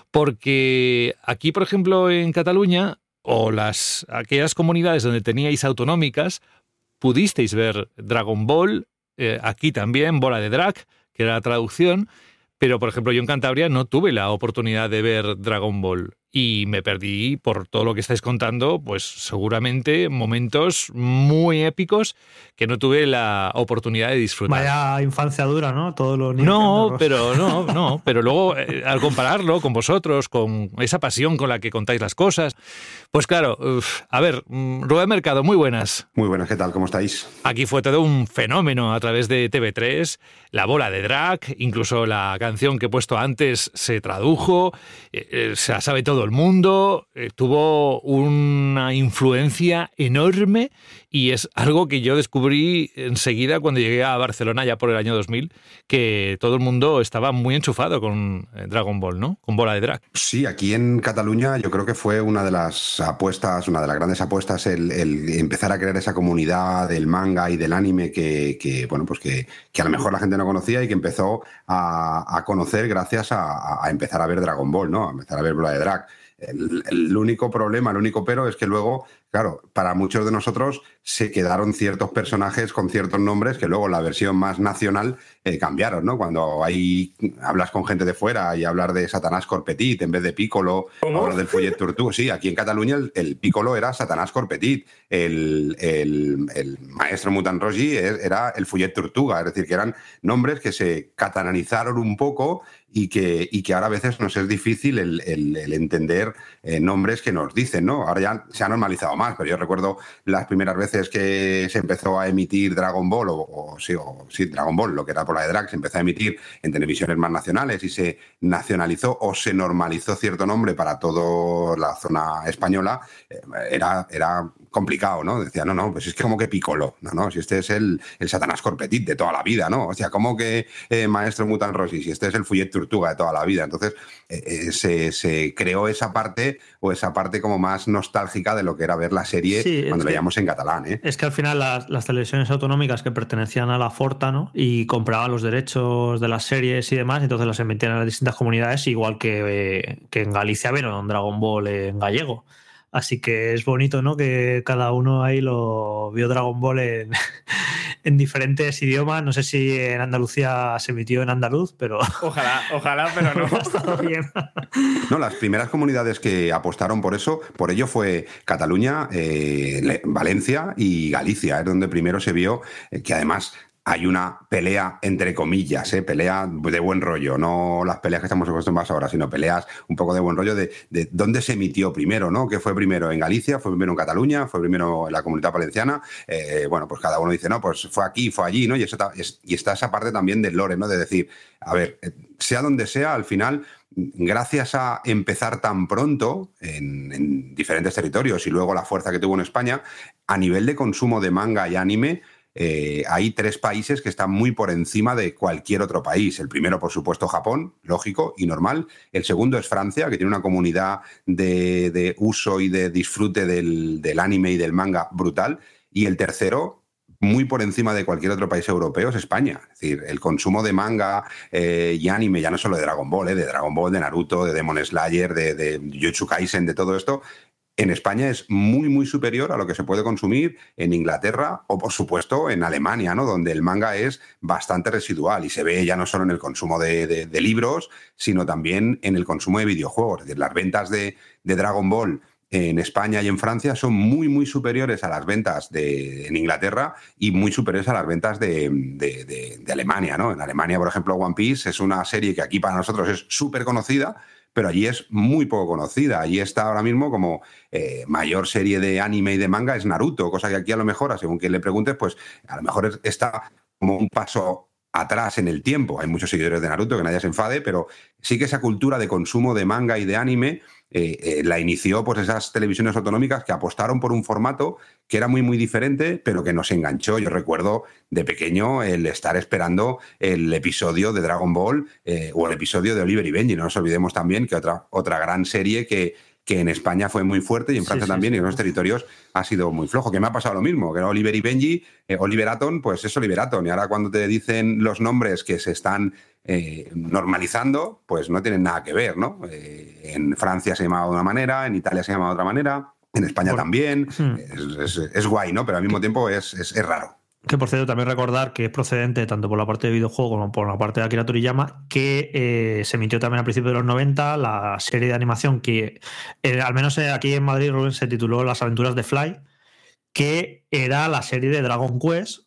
Porque aquí, por ejemplo, en Cataluña, o las aquellas comunidades donde teníais autonómicas, pudisteis ver Dragon Ball, eh, aquí también, Bola de Drag, que era la traducción. Pero, por ejemplo, yo en Cantabria no tuve la oportunidad de ver Dragon Ball y me perdí, por todo lo que estáis contando, pues seguramente momentos muy épicos que no tuve la oportunidad de disfrutar. Vaya infancia dura, ¿no? Todos los niños. No, pero no, no. Pero luego, eh, al compararlo con vosotros, con esa pasión con la que contáis las cosas, pues claro, uf, a ver, Rubén Mercado, muy buenas. Muy buenas, ¿qué tal? ¿Cómo estáis? Aquí fue todo un fenómeno a través de T V tres, la Bola de Drag, incluso la canción que he puesto antes se tradujo, eh, se la sabe todo el mundo, eh, tuvo una influencia enorme y es algo que yo descubrí enseguida cuando llegué a Barcelona ya por el año dos mil, que todo el mundo estaba muy enchufado con Dragon Ball, ¿no? Con Bola de Drag. Sí, aquí en Cataluña yo creo que fue una de las apuestas, una de las grandes apuestas el, el empezar a crear esa comunidad del manga y del anime que, que bueno, pues que, que a lo mejor la gente no conocía y que empezó a, a conocer gracias a, a empezar a ver Dragon Ball, ¿no? A empezar a ver Bola de Drag. El, el único problema, el único pero es que luego, claro, para muchos de nosotros se quedaron ciertos personajes con ciertos nombres que luego en la versión más nacional eh, cambiaron, ¿no? Cuando ahí hablas con gente de fuera y hablar de Satanás Corpetit en vez de Piccolo, hablas del Follet Tortuga. Sí, aquí en Cataluña el, el Piccolo era Satanás Corpetit, el, el, el maestro Mutant Roshi era el Follet Tortuga, es decir, que eran nombres que se catalanizaron un poco y que, y que ahora a veces nos es difícil el, el, el entender eh, nombres que nos dicen, ¿no? Ahora ya se ha normalizado más, pero yo recuerdo las primeras veces que se empezó a emitir Dragon Ball, o, o, sí, o sí, Dragon Ball, lo que era Bola de Drag, se empezó a emitir en televisiones más nacionales y se nacionalizó o se normalizó cierto nombre para toda la zona española, eh, era, era complicado, ¿no? Decía, no, no, pues es que como que Piccolo, no, no, si este es el, el Satanás Corpetit de toda la vida, ¿no? O sea, como que eh, Maestro Mutant Roshi, si este es el Follet Tortuga de toda la vida. Entonces, eh, eh, se, se creó esa parte, o esa parte como más nostálgica de lo que era ver la serie sí, cuando la veíamos en catalán, ¿eh? Es que al final las, las televisiones autonómicas que pertenecían a la Forta, ¿no? Y compraban los derechos de las series y demás, entonces las emitían en las distintas comunidades, igual que, eh, que en Galicia vieron Dragon Ball en gallego. Así que es bonito, ¿no? Que cada uno ahí lo vio Dragon Ball en, en diferentes idiomas. No sé si en Andalucía se emitió en andaluz, pero... Ojalá, ojalá, pero no. Ha estado bien. No, las primeras comunidades que apostaron por eso, por ello fue Cataluña, eh, Valencia y Galicia, es donde primero se vio eh, que además hay una pelea entre comillas, ¿eh? Pelea de buen rollo, no las peleas que estamos acostumbrados ahora, sino peleas un poco de buen rollo de, de dónde se emitió primero, ¿no? ¿Qué fue primero en Galicia? ¿Fue primero en Cataluña? ¿Fue primero en la Comunidad Valenciana? Eh, bueno, pues cada uno dice, no, pues fue aquí, fue allí, ¿no? Y, eso está, es, y está esa parte también del lore, ¿no? De decir, a ver, sea donde sea, al final, gracias a empezar tan pronto en, en diferentes territorios y luego la fuerza que tuvo en España, a nivel de consumo de manga y anime, Eh, hay tres países que están muy por encima de cualquier otro país. El primero, por supuesto, Japón, lógico y normal. El segundo es Francia, que tiene una comunidad de, de uso y de disfrute del, del anime y del manga brutal. Y el tercero, muy por encima de cualquier otro país europeo, es España. Es decir, el consumo de manga eh, y anime, ya no solo de Dragon Ball, eh, de Dragon Ball, de Naruto, de Demon Slayer, de, de Jujutsu Kaisen, de todo esto, en España es muy, muy superior a lo que se puede consumir en Inglaterra o, por supuesto, en Alemania, ¿no? Donde el manga es bastante residual y se ve ya no solo en el consumo de, de, de libros, sino también en el consumo de videojuegos. Es decir, las ventas de, de Dragon Ball en España y en Francia son muy, muy superiores a las ventas de, en Inglaterra y muy superiores a las ventas de, de, de, de Alemania, ¿no? En Alemania, por ejemplo, One Piece es una serie que aquí para nosotros es súper conocida, pero allí es muy poco conocida. Allí está ahora mismo como eh, mayor serie de anime y de manga es Naruto, cosa que aquí a lo mejor, según quien le preguntes, pues a lo mejor está como un paso atrás en el tiempo. Hay muchos seguidores de Naruto, que nadie se enfade, pero sí que esa cultura de consumo de manga y de anime eh, eh, la inició pues esas televisiones autonómicas que apostaron por un formato que era muy, muy diferente, pero que nos enganchó. Yo recuerdo de pequeño el estar esperando el episodio de Dragon Ball eh, o el episodio de Oliver y Benji. No nos olvidemos también que otra, otra gran serie que, que en España fue muy fuerte y en Francia sí, sí, también, sí, y en otros territorios ha sido muy flojo. Que me ha pasado lo mismo, que Oliver y Benji, eh, Oliver Atom, pues es Oliver Atom. Y ahora cuando te dicen los nombres que se están eh, normalizando, pues no tienen nada que ver, ¿no? Eh, en Francia se llamaba de una manera, en Italia se llamaba de otra manera, en España bueno, también. Hmm. Es, es, es guay, ¿no? Pero al mismo tiempo es, es, es raro. Que por cierto, también recordar que es procedente tanto por la parte de videojuego como por la parte de Akira Toriyama, que eh, se emitió también a principios de los noventa la serie de animación que, eh, al menos aquí en Madrid, Rubén, se tituló Las aventuras de Fly, que era la serie de Dragon Quest,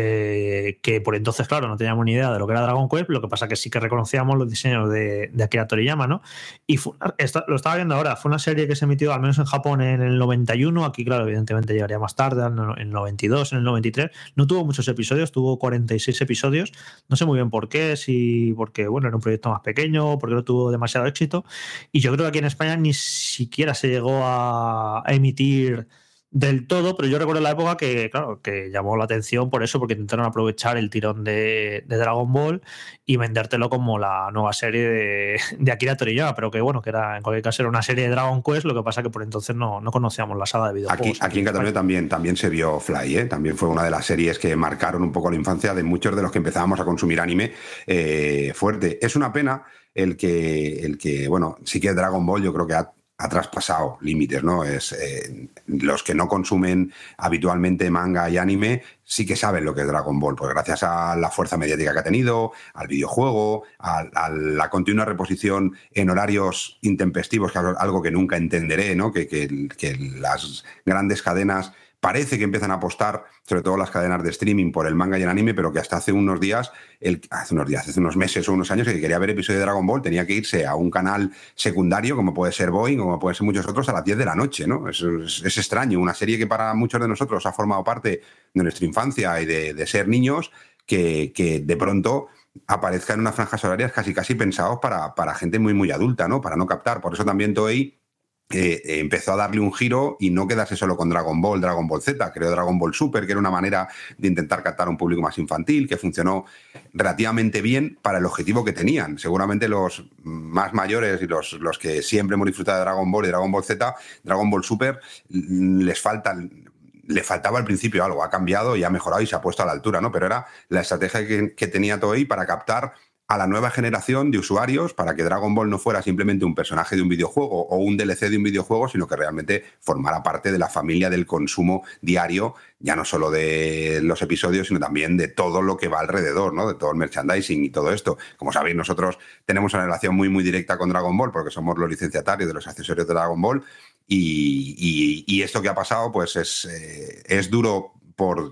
eh, que por entonces, claro, no teníamos ni idea de lo que era Dragon Quest, lo que pasa que sí que reconocíamos los diseños de, de Akira Toriyama, ¿no? Y fue, esta, lo estaba viendo ahora, fue una serie que se emitió al menos en Japón en el noventa y uno, aquí claro, evidentemente llegaría más tarde, en el noventa y dos, en el noventa y tres, no tuvo muchos episodios, tuvo cuarenta y seis episodios, no sé muy bien por qué, si porque bueno, era un proyecto más pequeño, porque no tuvo demasiado éxito, y yo creo que aquí en España ni siquiera se llegó a, a emitir del todo, pero yo recuerdo la época que, claro, que llamó la atención por eso, porque intentaron aprovechar el tirón de, de Dragon Ball y vendértelo como la nueva serie de, de Akira Toriyama, pero que bueno, que era en cualquier caso era una serie de Dragon Quest, lo que pasa que por entonces no, no conocíamos la saga de videojuegos. Aquí, aquí en Cataluña también, también se vio Fly, ¿eh? También fue una de las series que marcaron un poco la infancia de muchos de los que empezábamos a consumir anime eh, fuerte. Es una pena el que, el que, bueno, sí que Dragon Ball yo creo que ha ha traspasado límites, ¿no? Es, eh, los que no consumen habitualmente manga y anime sí que saben lo que es Dragon Ball, pues gracias a la fuerza mediática que ha tenido, al videojuego, a, a la continua reposición en horarios intempestivos, que es algo que nunca entenderé, ¿no? Que, que, que las grandes cadenas parece que empiezan a apostar, sobre todo las cadenas de streaming, por el manga y el anime, pero que hasta hace unos días, el, hace unos días, hace unos meses o unos años, que quería ver episodio de Dragon Ball, tenía que irse a un canal secundario, como puede ser Boeing, como pueden ser muchos otros, a las diez de la noche, ¿no? Es, es, es extraño, una serie que para muchos de nosotros ha formado parte de nuestra infancia y de, de ser niños, que, que de pronto aparezca en unas franjas horarias casi casi pensados para, para gente muy muy adulta, ¿no? Para no captar. Por eso también Toei Eh, eh, empezó a darle un giro y no quedarse solo con Dragon Ball, Dragon Ball Z, creó Dragon Ball Super, que era una manera de intentar captar a un público más infantil, que funcionó relativamente bien para el objetivo que tenían. Seguramente los más mayores y los, los que siempre hemos disfrutado de Dragon Ball y Dragon Ball Z, Dragon Ball Super, les falta... le faltaba al principio algo, ha cambiado y ha mejorado y se ha puesto a la altura, ¿no? Pero era la estrategia que, que tenía Toei para captar a la nueva generación de usuarios, para que Dragon Ball no fuera simplemente un personaje de un videojuego o un D L C de un videojuego, sino que realmente formara parte de la familia del consumo diario, ya no solo de los episodios, sino también de todo lo que va alrededor, ¿no? De todo el merchandising y todo esto. Como sabéis, nosotros tenemos una relación muy, muy directa con Dragon Ball, porque somos los licenciatarios de los accesorios de Dragon Ball, y, y, y esto que ha pasado, pues es, eh, es duro por...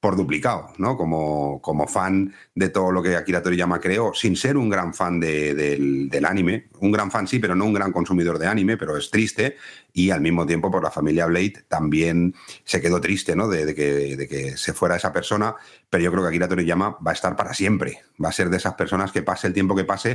por duplicado, ¿no? Como, como fan de todo lo que Akira Toriyama creó, sin ser un gran fan de, del, del anime. Un gran fan sí, pero no un gran consumidor de anime, pero es triste. Y al mismo tiempo, por la familia Blade, también se quedó triste, ¿no? De, de, que, de que se fuera esa persona. Pero yo creo que Akira Toriyama va a estar para siempre. Va a ser de esas personas que pase el tiempo que pase,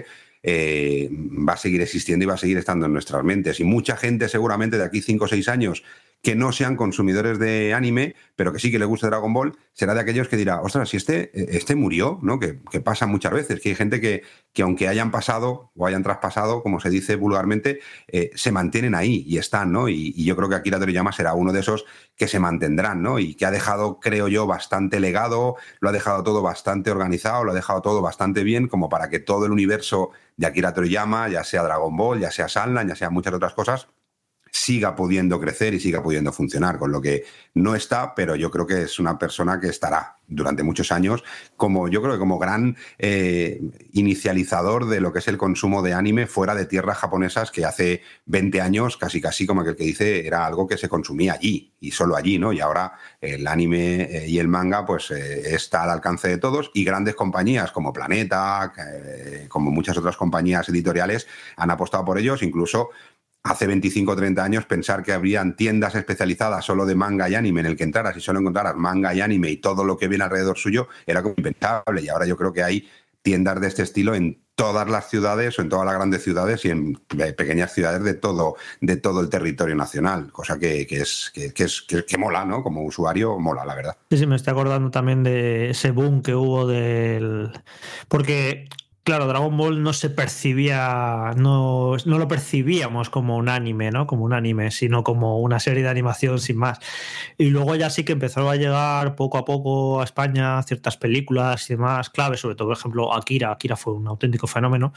eh, va a seguir existiendo y va a seguir estando en nuestras mentes. Y mucha gente seguramente de aquí cinco o seis años que no sean consumidores de anime, pero que sí que le guste Dragon Ball, será de aquellos que dirá, ostras, si este, este murió, ¿no? Que, que pasa muchas veces, que hay gente que, que aunque hayan pasado o hayan traspasado, como se dice vulgarmente, eh, se mantienen ahí y están, ¿no? Y, y yo creo que Akira Toriyama será uno de esos que se mantendrán, ¿no? Y que ha dejado, creo yo, bastante legado, lo ha dejado todo bastante organizado, lo ha dejado todo bastante bien, como para que todo el universo de Akira Toriyama, ya sea Dragon Ball, ya sea Sunland, ya sea muchas otras cosas, siga pudiendo crecer y siga pudiendo funcionar, con lo que no está, pero yo creo que es una persona que estará durante muchos años, como yo creo que como gran eh, inicializador de lo que es el consumo de anime fuera de tierras japonesas, que hace veinte años, casi casi como aquel que dice, era algo que se consumía allí y solo allí, ¿no? Y ahora el anime eh, y el manga pues eh, está al alcance de todos, y grandes compañías como Planeta, eh, como muchas otras compañías editoriales han apostado por ellos. Incluso hace veinticinco o treinta años pensar que habrían tiendas especializadas solo de manga y anime en el que entraras y solo encontraras manga y anime y todo lo que viene alrededor suyo era como impensable. Y ahora yo creo que hay tiendas de este estilo en todas las ciudades o en todas las grandes ciudades y en pequeñas ciudades de todo, de todo el territorio nacional, cosa que, que, es, que, que, es, que, que mola, ¿no? Como usuario mola, la verdad. Sí, sí, me estoy acordando también de ese boom que hubo del... Porque... Claro, Dragon Ball no se percibía, no, no lo percibíamos como un anime, ¿no? Como un anime, sino como una serie de animación sin más. Y luego ya sí que empezaron a llegar poco a poco a España ciertas películas y demás claves, sobre todo, por ejemplo, Akira. Akira fue un auténtico fenómeno.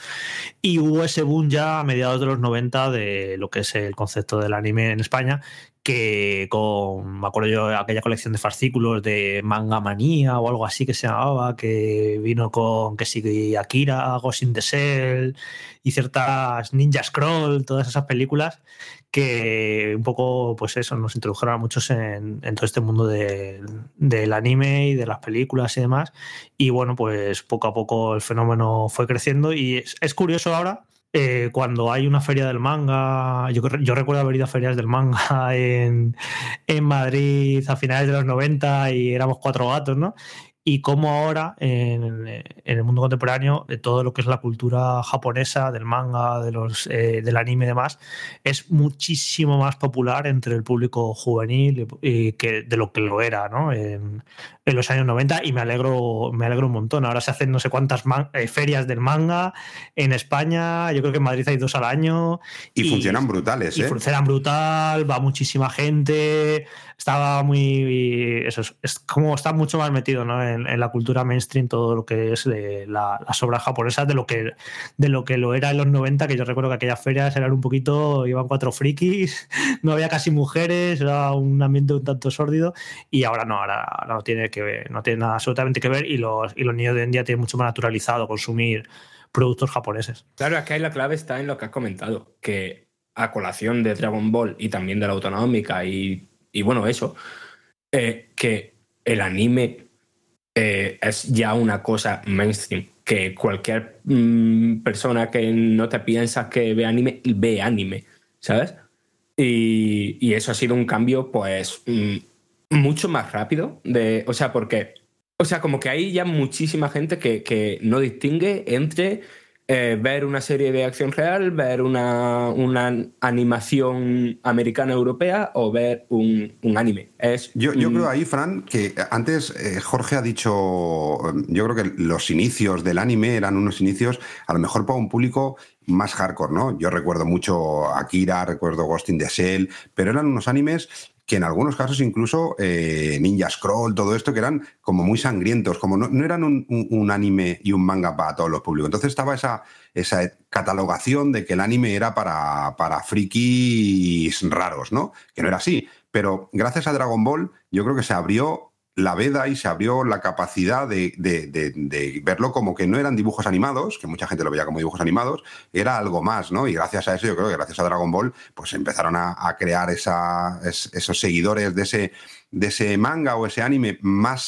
Y hubo ese boom ya a mediados de los noventa de lo que es el concepto del anime en España, que con, me acuerdo yo, aquella colección de fascículos de Manga Manía o algo así que se llamaba, que vino con que sí, Akira, Ghost in the Shell y ciertas Ninja Scroll, todas esas películas que un poco, pues eso, nos introdujeron a muchos en, en todo este mundo de, del anime y de las películas y demás. Y bueno, pues poco a poco el fenómeno fue creciendo y es, es curioso ahora. Eh, cuando hay una feria del manga, yo, yo recuerdo haber ido a ferias del manga en, en Madrid a finales de los noventa y éramos cuatro gatos, ¿no? Y cómo ahora en, en el mundo contemporáneo de todo lo que es la cultura japonesa, del manga, de los, eh, del anime y demás, es muchísimo más popular entre el público juvenil y que de lo que lo era, ¿no? En, en los años noventa, y me alegro, me alegro un montón. Ahora se hacen no sé cuántas man- eh, ferias del manga en España, yo creo que en Madrid hay dos al año. Y, y funcionan brutales, y ¿eh? funcionan brutal, va muchísima gente, estaba muy... Eso es, es como está mucho más metido, ¿no? En, en la cultura mainstream, todo lo que es de la, las obras japonesas, de lo, que, de lo que lo era en los noventa, que yo recuerdo que aquellas ferias eran un poquito, iban cuatro frikis, no había casi mujeres, era un ambiente un tanto sórdido, y ahora no, ahora, ahora no tiene que ver, no tiene nada absolutamente que ver, y los, y los niños de hoy en día tienen mucho más naturalizado consumir productos japoneses. Claro, es que ahí la clave está en lo que has comentado, que a colación de Dragon Ball y también de la autonómica y, y bueno, eso, eh, que el anime eh, es ya una cosa mainstream, que cualquier mmm, persona que no te piensas que ve anime, ve anime, ¿sabes? Y, y eso ha sido un cambio, pues, mmm, mucho más rápido, de, o sea, porque, o sea, como que hay ya muchísima gente que, que no distingue entre eh, ver una serie de acción real, ver una, una animación americana europea o ver un, un anime. Es, yo, yo mm, creo ahí, Fran, que antes eh, Jorge ha dicho, yo creo que los inicios del anime eran unos inicios a lo mejor para un público más hardcore, ¿no? Yo recuerdo mucho Akira, recuerdo Ghost in the Shell, pero eran unos animes que en algunos casos incluso eh, Ninja Scroll, todo esto, que eran como muy sangrientos, como no, no eran un, un, un anime y un manga para todos los públicos. Entonces estaba esa, esa catalogación de que el anime era para, para frikis raros, ¿no? Que no era así. Pero gracias a Dragon Ball yo creo que se abrió la veda y se abrió la capacidad de, de, de, de verlo como que no eran dibujos animados, que mucha gente lo veía como dibujos animados, era algo más, ¿no? Y gracias a eso, yo creo que gracias a Dragon Ball, pues empezaron a, a crear esa, es, esos seguidores de ese, de ese manga o ese anime más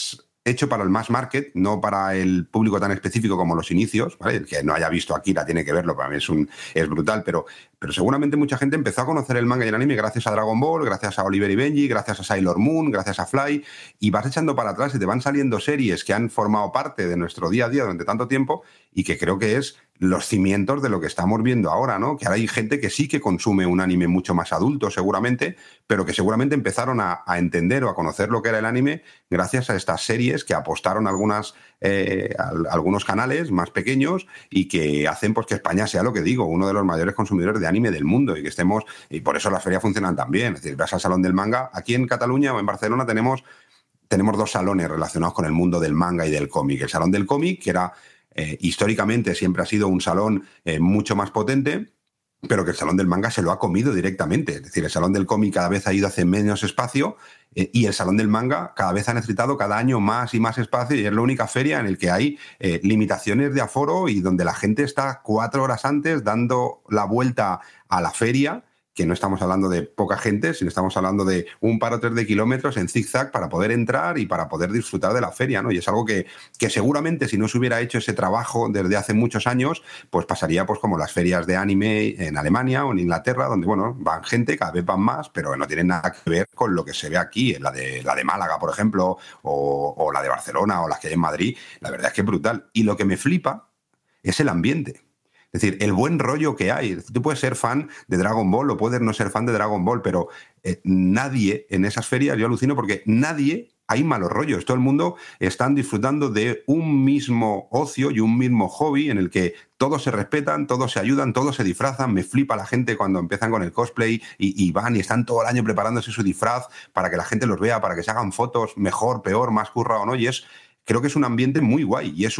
hecho para el mass market, no para el público tan específico como los inicios, ¿vale? El que no haya visto Akira tiene que verlo, para mí es, un, es brutal, pero, pero seguramente mucha gente empezó a conocer el manga y el anime gracias a Dragon Ball, gracias a Oliver y Benji, gracias a Sailor Moon, gracias a Fly, y vas echando para atrás y te van saliendo series que han formado parte de nuestro día a día durante tanto tiempo y que creo que es los cimientos de lo que estamos viendo ahora, ¿no? Que ahora hay gente que sí que consume un anime mucho más adulto, seguramente, pero que seguramente empezaron a, a entender o a conocer lo que era el anime gracias a estas series que apostaron algunas, eh, a, a algunos canales más pequeños y que hacen pues que España sea, lo que digo, uno de los mayores consumidores de anime del mundo y que estemos, y por eso las ferias funcionan tan bien. Es decir, vas al Salón del Manga, aquí en Cataluña o en Barcelona tenemos, tenemos dos salones relacionados con el mundo del manga y del cómic. El Salón del Cómic, que era Eh, históricamente siempre ha sido un salón eh, mucho más potente, pero que el Salón del Manga se lo ha comido directamente. Es decir, el Salón del Cómic cada vez ha ido hacia menos espacio eh, y el Salón del Manga cada vez ha necesitado cada año más y más espacio y es la única feria en la que hay eh, limitaciones de aforo y donde la gente está cuatro horas antes dando la vuelta a la feria, que no estamos hablando de poca gente, sino estamos hablando de un par o tres de kilómetros en zigzag para poder entrar y para poder disfrutar de la feria, ¿no? Y es algo que, que seguramente si no se hubiera hecho ese trabajo desde hace muchos años, pues pasaría pues como las ferias de anime en Alemania o en Inglaterra, donde, bueno, van gente, cada vez van más, pero no tienen nada que ver con lo que se ve aquí, la de, la de Málaga, por ejemplo, o, o la de Barcelona, o las que hay en Madrid. La verdad es que es brutal. Y lo que me flipa es el ambiente. Es decir, el buen rollo que hay. Tú puedes ser fan de Dragon Ball o puedes no ser fan de Dragon Ball, pero eh, nadie en esas ferias, yo alucino porque nadie, hay malos rollos. Todo el mundo están disfrutando de un mismo ocio y un mismo hobby en el que todos se respetan, todos se ayudan, todos se disfrazan. Me flipa la gente cuando empiezan con el cosplay y, y van y están todo el año preparándose su disfraz para que la gente los vea, para que se hagan fotos mejor, peor, más curra o no. Y es... Creo que es un ambiente muy guay y es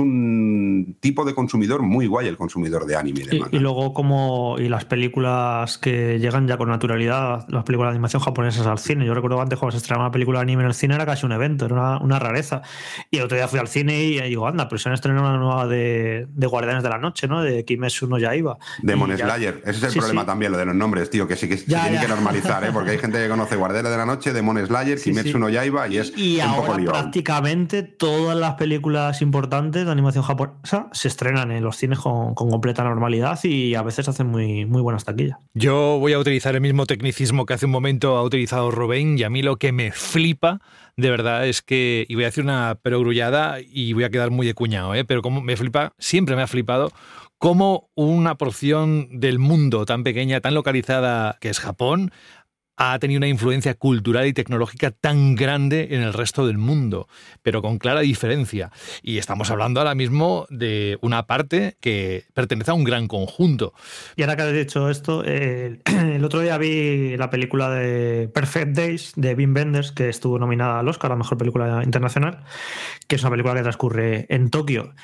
un tipo de consumidor muy guay el consumidor de anime y de manga. Y, y luego como y las películas que llegan ya con naturalidad, las películas de animación japonesas al cine. Yo recuerdo antes cuando se estrenaba una película de anime en el cine era casi un evento, era una, una rareza. Y el otro día fui al cine y digo, anda, pero se han estrenado una nueva de, de Guardianes de la Noche, ¿no? De Kimetsu no Yaiba. Demon Slayer. Ese es el sí, problema sí. también, lo de los nombres, tío, que sí que se ya, tienen ya. que normalizar, ¿eh? Porque hay gente que conoce Guardianes de la Noche, Demon Slayer, Sí, Kimetsu sí. no Yaiba y es Y un ahora poco lío. prácticamente todas las películas importantes de animación japonesa se estrenan en los cines con, con completa normalidad y a veces hacen muy, muy buenas taquillas. Yo voy a utilizar el mismo tecnicismo que hace un momento ha utilizado Rubén y a mí lo que me flipa de verdad es que, y voy a decir una perogrullada y voy a quedar muy de cuñado, ¿eh? Pero como me flipa, siempre me ha flipado cómo una porción del mundo tan pequeña, tan localizada que es Japón, ha tenido una influencia cultural y tecnológica tan grande en el resto del mundo, pero con clara diferencia. Y estamos hablando ahora mismo de una parte que pertenece a un gran conjunto. Y ahora que has dicho esto, eh, el otro día vi la película de Perfect Days de Wim Wenders, que estuvo nominada al Oscar a la mejor película internacional, que es una película que transcurre en Tokio.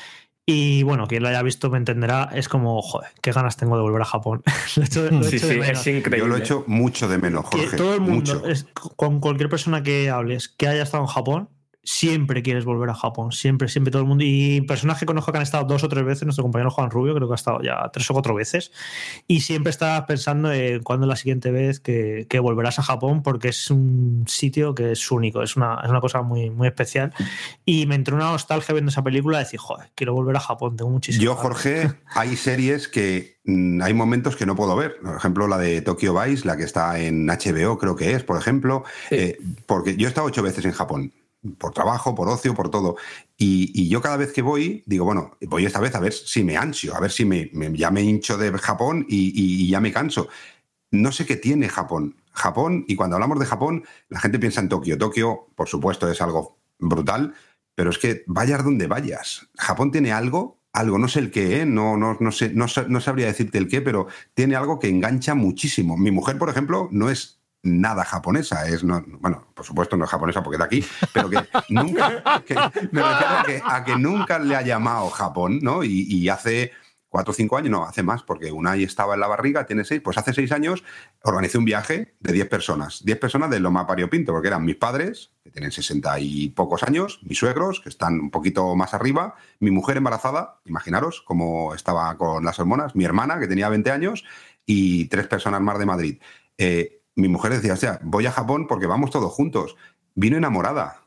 Y bueno, quien lo haya visto me entenderá, es como, joder, qué ganas tengo de volver a Japón. lo he hecho, lo he Sí, hecho sí, de menos. es increíble. Yo lo he hecho mucho de menos, Que Jorge. todo el mundo, mucho. es, con cualquier persona que hables que haya estado en Japón, siempre quieres volver a Japón, siempre, siempre todo el mundo. Y personas que conozco que han estado dos o tres veces, nuestro compañero Juan Rubio creo que ha estado ya tres o cuatro veces, y siempre estás pensando en cuándo es la siguiente vez que, que volverás a Japón, porque es un sitio que es único, es una, es una cosa muy, muy especial. Y me entró una nostalgia viendo esa película de decir, joder, quiero volver a Japón, tengo muchísimo. Yo, Jorge, hay series que mm, hay momentos que no puedo ver. Por ejemplo, la de Tokyo Vice, la que está en H B O, creo que es, por ejemplo. Sí. Eh, porque yo he estado ocho veces en Japón. Por trabajo, por ocio, por todo. Y, y yo cada vez que voy, digo, bueno, voy esta vez a ver si me ansio, a ver si me, me, ya me hincho de Japón y, y, y ya me canso. No sé qué tiene Japón. Japón, y cuando hablamos de Japón, la gente piensa en Tokio. Tokio, por supuesto, es algo brutal, pero es que vayas donde vayas. Japón tiene algo, algo, no sé el qué, ¿eh? no, no, no, sé, no, no sabría decirte el qué, pero tiene algo que engancha muchísimo. Mi mujer, por ejemplo, no es nada japonesa, es no, bueno, por supuesto no es japonesa porque es de aquí, pero que nunca, que, me refiero a que, a que nunca le ha llamado Japón, ¿no? Y, y hace cuatro o cinco años, no, hace más, porque Unai estaba en la barriga, tiene seis, pues hace seis años organicé un viaje de diez personas, diez personas de lo más variopinto, porque eran mis padres, que tienen sesenta y pocos años, mis suegros, que están un poquito más arriba, mi mujer embarazada, imaginaros cómo estaba con las hormonas, mi hermana, que tenía veinte años, y tres personas más de Madrid. Eh, Mi mujer decía, o sea, voy a Japón porque vamos todos juntos. Vino enamorada.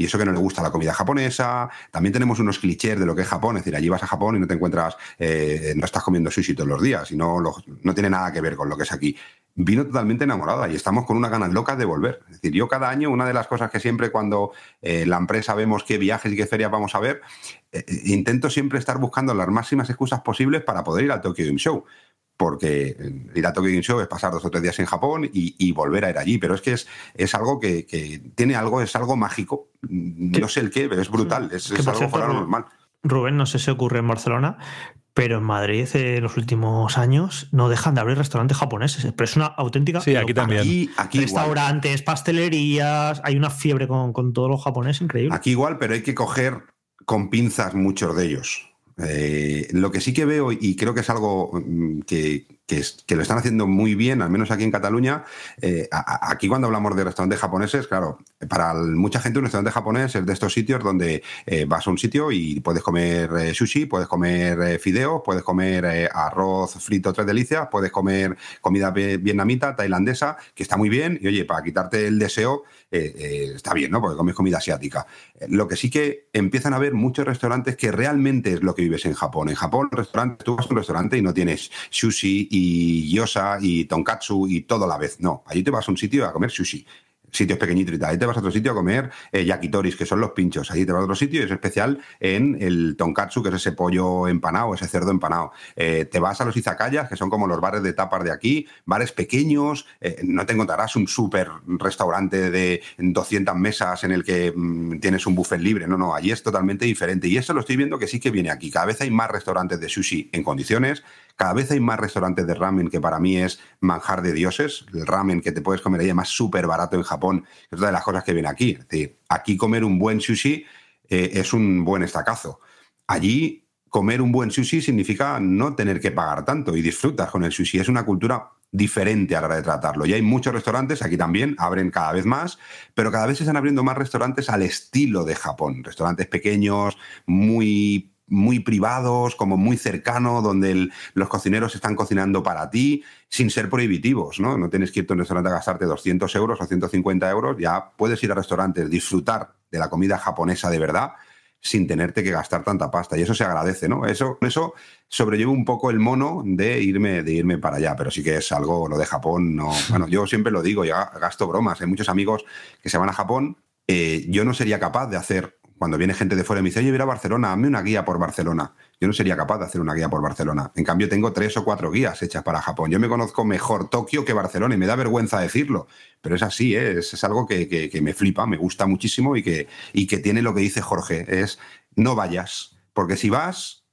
Y eso que no le gusta la comida japonesa. También tenemos unos clichés de lo que es Japón. Es decir, allí vas a Japón y no te encuentras, eh, no estás comiendo sushi todos los días. Y no, lo, no tiene nada que ver con lo que es aquí. Vino totalmente enamorada y estamos con unas ganas locas de volver. Es decir, yo cada año, una de las cosas que siempre cuando eh, la empresa vemos qué viajes y qué ferias vamos a ver, eh, intento siempre estar buscando las máximas excusas posibles para poder ir al Tokyo Game Show. Porque ir a Tokyo Game Show es pasar dos o tres días en Japón y, y volver a ir allí. Pero es que es, es algo que, que tiene algo, es algo mágico. No sé el qué, pero es brutal. Es, es algo fuera de lo normal. Rubén, no sé si ocurre en Barcelona, pero en Madrid en eh, los últimos años no dejan de abrir restaurantes japoneses. Pero es una auténtica... Sí, aquí también. Aquí, aquí restaurantes, igual. Pastelerías, hay una fiebre con, con todo lo japonés increíble. Aquí igual, pero hay que coger con pinzas muchos de ellos. Eh, lo que sí que veo, y creo que es algo que, que, es, que lo están haciendo muy bien, al menos aquí en Cataluña, eh, a, aquí cuando hablamos de restaurantes japoneses, claro, para mucha gente un restaurante japonés es de estos sitios donde eh, vas a un sitio y puedes comer eh, sushi, puedes comer eh, fideos, puedes comer eh, arroz frito tres delicias, puedes comer comida vietnamita, tailandesa, que está muy bien, y oye, para quitarte el deseo, eh, eh, está bien, ¿no? Porque comes comida asiática. Eh, lo que sí que empiezan a haber muchos restaurantes que realmente es lo que vives en Japón. En Japón, restaurante, tú vas a un restaurante y no tienes sushi y gyoza y tonkatsu y todo a la vez. No, allí te vas a un sitio a comer sushi. Sitios pequeñitos y tal. Ahí te vas a otro sitio a comer eh, yakitoris, que son los pinchos. Ahí te vas a otro sitio y es especial en el tonkatsu, que es ese pollo empanado, ese cerdo empanado. Eh, te vas a los izakayas, que son como los bares de tapas de aquí, bares pequeños. Eh, no te encontrarás un súper restaurante de doscientas mesas en el que mmm, tienes un buffet libre. No, no, allí es totalmente diferente. Y eso lo estoy viendo que sí que viene aquí. Cada vez hay más restaurantes de sushi en condiciones. Cada vez hay más restaurantes de ramen, que para mí es manjar de dioses. El ramen que te puedes comer ahí, además súper barato en Japón, es una de las cosas que viene aquí. Es decir, aquí comer un buen sushi eh, es un buen estacazo. Allí comer un buen sushi significa no tener que pagar tanto y disfrutas con el sushi. Es una cultura diferente a la hora de tratarlo. Y hay muchos restaurantes, aquí también, abren cada vez más, pero cada vez se están abriendo más restaurantes al estilo de Japón. Restaurantes pequeños, muy... muy privados, como muy cercano, donde el, los cocineros están cocinando para ti, sin ser prohibitivos, ¿no? No tienes que irte a un restaurante a gastarte doscientos euros o ciento cincuenta euros, ya puedes ir a restaurantes, disfrutar de la comida japonesa de verdad, sin tenerte que gastar tanta pasta, y eso se agradece, ¿no? Eso, eso sobrellevo un poco el mono de irme, de irme para allá, pero sí que es algo, lo de Japón, no... Bueno, yo siempre lo digo, yo gasto bromas, hay muchos amigos que se van a Japón, eh, yo no sería capaz de hacer... Cuando viene gente de fuera y me dice, oye, voy a ir a Barcelona, hazme una guía por Barcelona. Yo no sería capaz de hacer una guía por Barcelona. En cambio, tengo tres o cuatro guías hechas para Japón. Yo me conozco mejor Tokio que Barcelona y me da vergüenza decirlo. Pero es así, ¿eh? es, es algo que, que, que me flipa, me gusta muchísimo y que, y que tiene lo que dice Jorge, es no vayas. Porque si vas,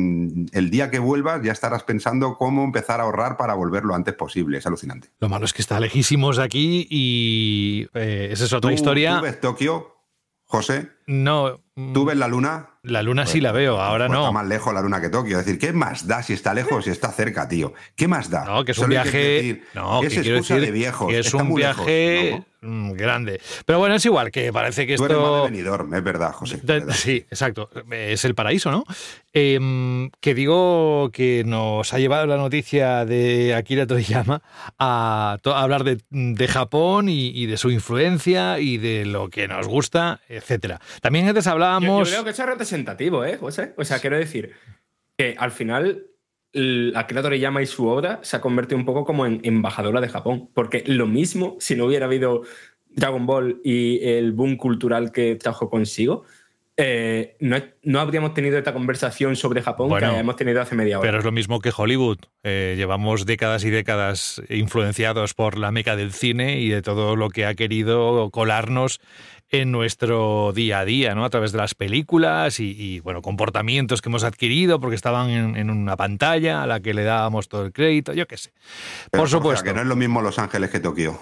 el día que vuelvas ya estarás pensando cómo empezar a ahorrar para volver lo antes posible. Es alucinante. Lo malo es que está lejísimos de aquí y eh, esa es otra ¿Tú, historia. ¿Tú ves Tokio, José? No. ¿Tú ves la luna? La luna pues, sí la veo, ahora pues no. Está más lejos la luna que Tokio. Es decir, ¿qué más da si está lejos o si está cerca, tío? ¿Qué más da? No, que es un Solo viaje... Decir, no, es que quiero excusa decir de viejos. que es está un muy viaje lejos, ¿no? grande. Pero bueno, es igual, que parece que Tú esto... eres más de Benidorm, es verdad, José. De, verdad. Sí, exacto. Es el paraíso, ¿no? Eh, que digo que nos ha llevado la noticia de Akira Toriyama a, to- a hablar de, de Japón y, y de su influencia y de lo que nos gusta, etcétera. También antes hablábamos... Yo, yo creo que eso es representativo, ¿eh, José? O sea, quiero decir que al final Akira Toriyama y su obra se ha convertido un poco como en embajadora de Japón. Porque lo mismo, si no hubiera habido Dragon Ball y el boom cultural que trajo consigo, eh, no, no habríamos tenido esta conversación sobre Japón Bueno, que hemos tenido hace media hora. Pero es lo mismo que Hollywood. Eh, llevamos décadas y décadas influenciados por la meca del cine y de todo lo que ha querido colarnos en nuestro día a día, ¿no? A través de las películas y, y bueno, comportamientos que hemos adquirido porque estaban en, en una pantalla a la que le dábamos todo el crédito, yo qué sé. Pero, Por supuesto. Jorge, que no es lo mismo Los Ángeles que Tokio.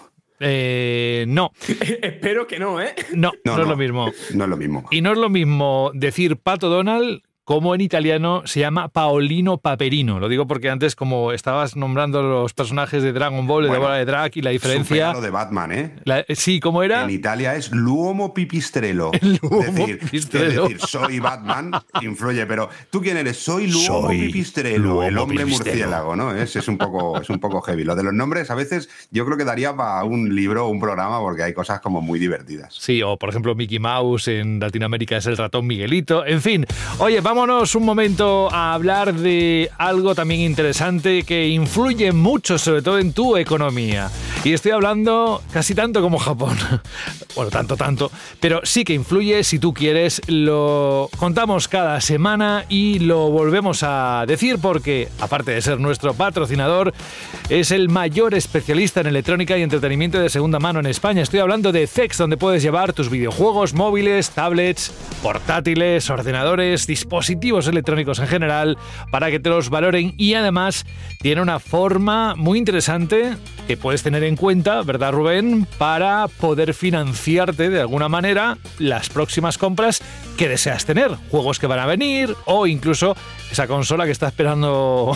Eh, no. Espero que no, ¿eh? No, no, No, no es no. lo mismo. No es lo mismo. Y no es lo mismo decir Pato Donald como en italiano se llama Paolino Paperino. Lo digo porque antes, como estabas nombrando los personajes de Dragon Ball, bueno, de Bola de Drag y la diferencia... Supera lo de Batman, ¿eh? La, sí, ¿cómo era? En Italia es l'uomo pipistrello. El l'uomo es decir, pipistrello. Es decir, soy Batman, influye, pero ¿tú quién eres? Soy l'uomo Soy pipistrello, l'uomo el hombre pipistrello. murciélago, ¿no? Es, es, un poco, es un poco heavy. Lo de los nombres a veces yo creo que daría para un libro o un programa porque hay cosas como muy divertidas. Sí, o por ejemplo Mickey Mouse en Latinoamérica es el ratón Miguelito. En fin, oye, vámonos un momento a hablar de algo también interesante que influye mucho, sobre todo en tu economía. Y estoy hablando casi tanto como Japón. Bueno, tanto, tanto. Pero sí que influye, si tú quieres. Lo contamos cada semana y lo volvemos a decir porque, aparte de ser nuestro patrocinador, es el mayor especialista en electrónica y entretenimiento de segunda mano en España. Estoy hablando de Zex, donde puedes llevar tus videojuegos móviles, tablets, portátiles, ordenadores, dispositivos electrónicos en general, para que te los valoren, y además tiene una forma muy interesante que puedes tener en cuenta, ¿verdad, Rubén?, para poder financiarte de alguna manera las próximas compras que deseas tener, juegos que van a venir o incluso esa consola que está esperando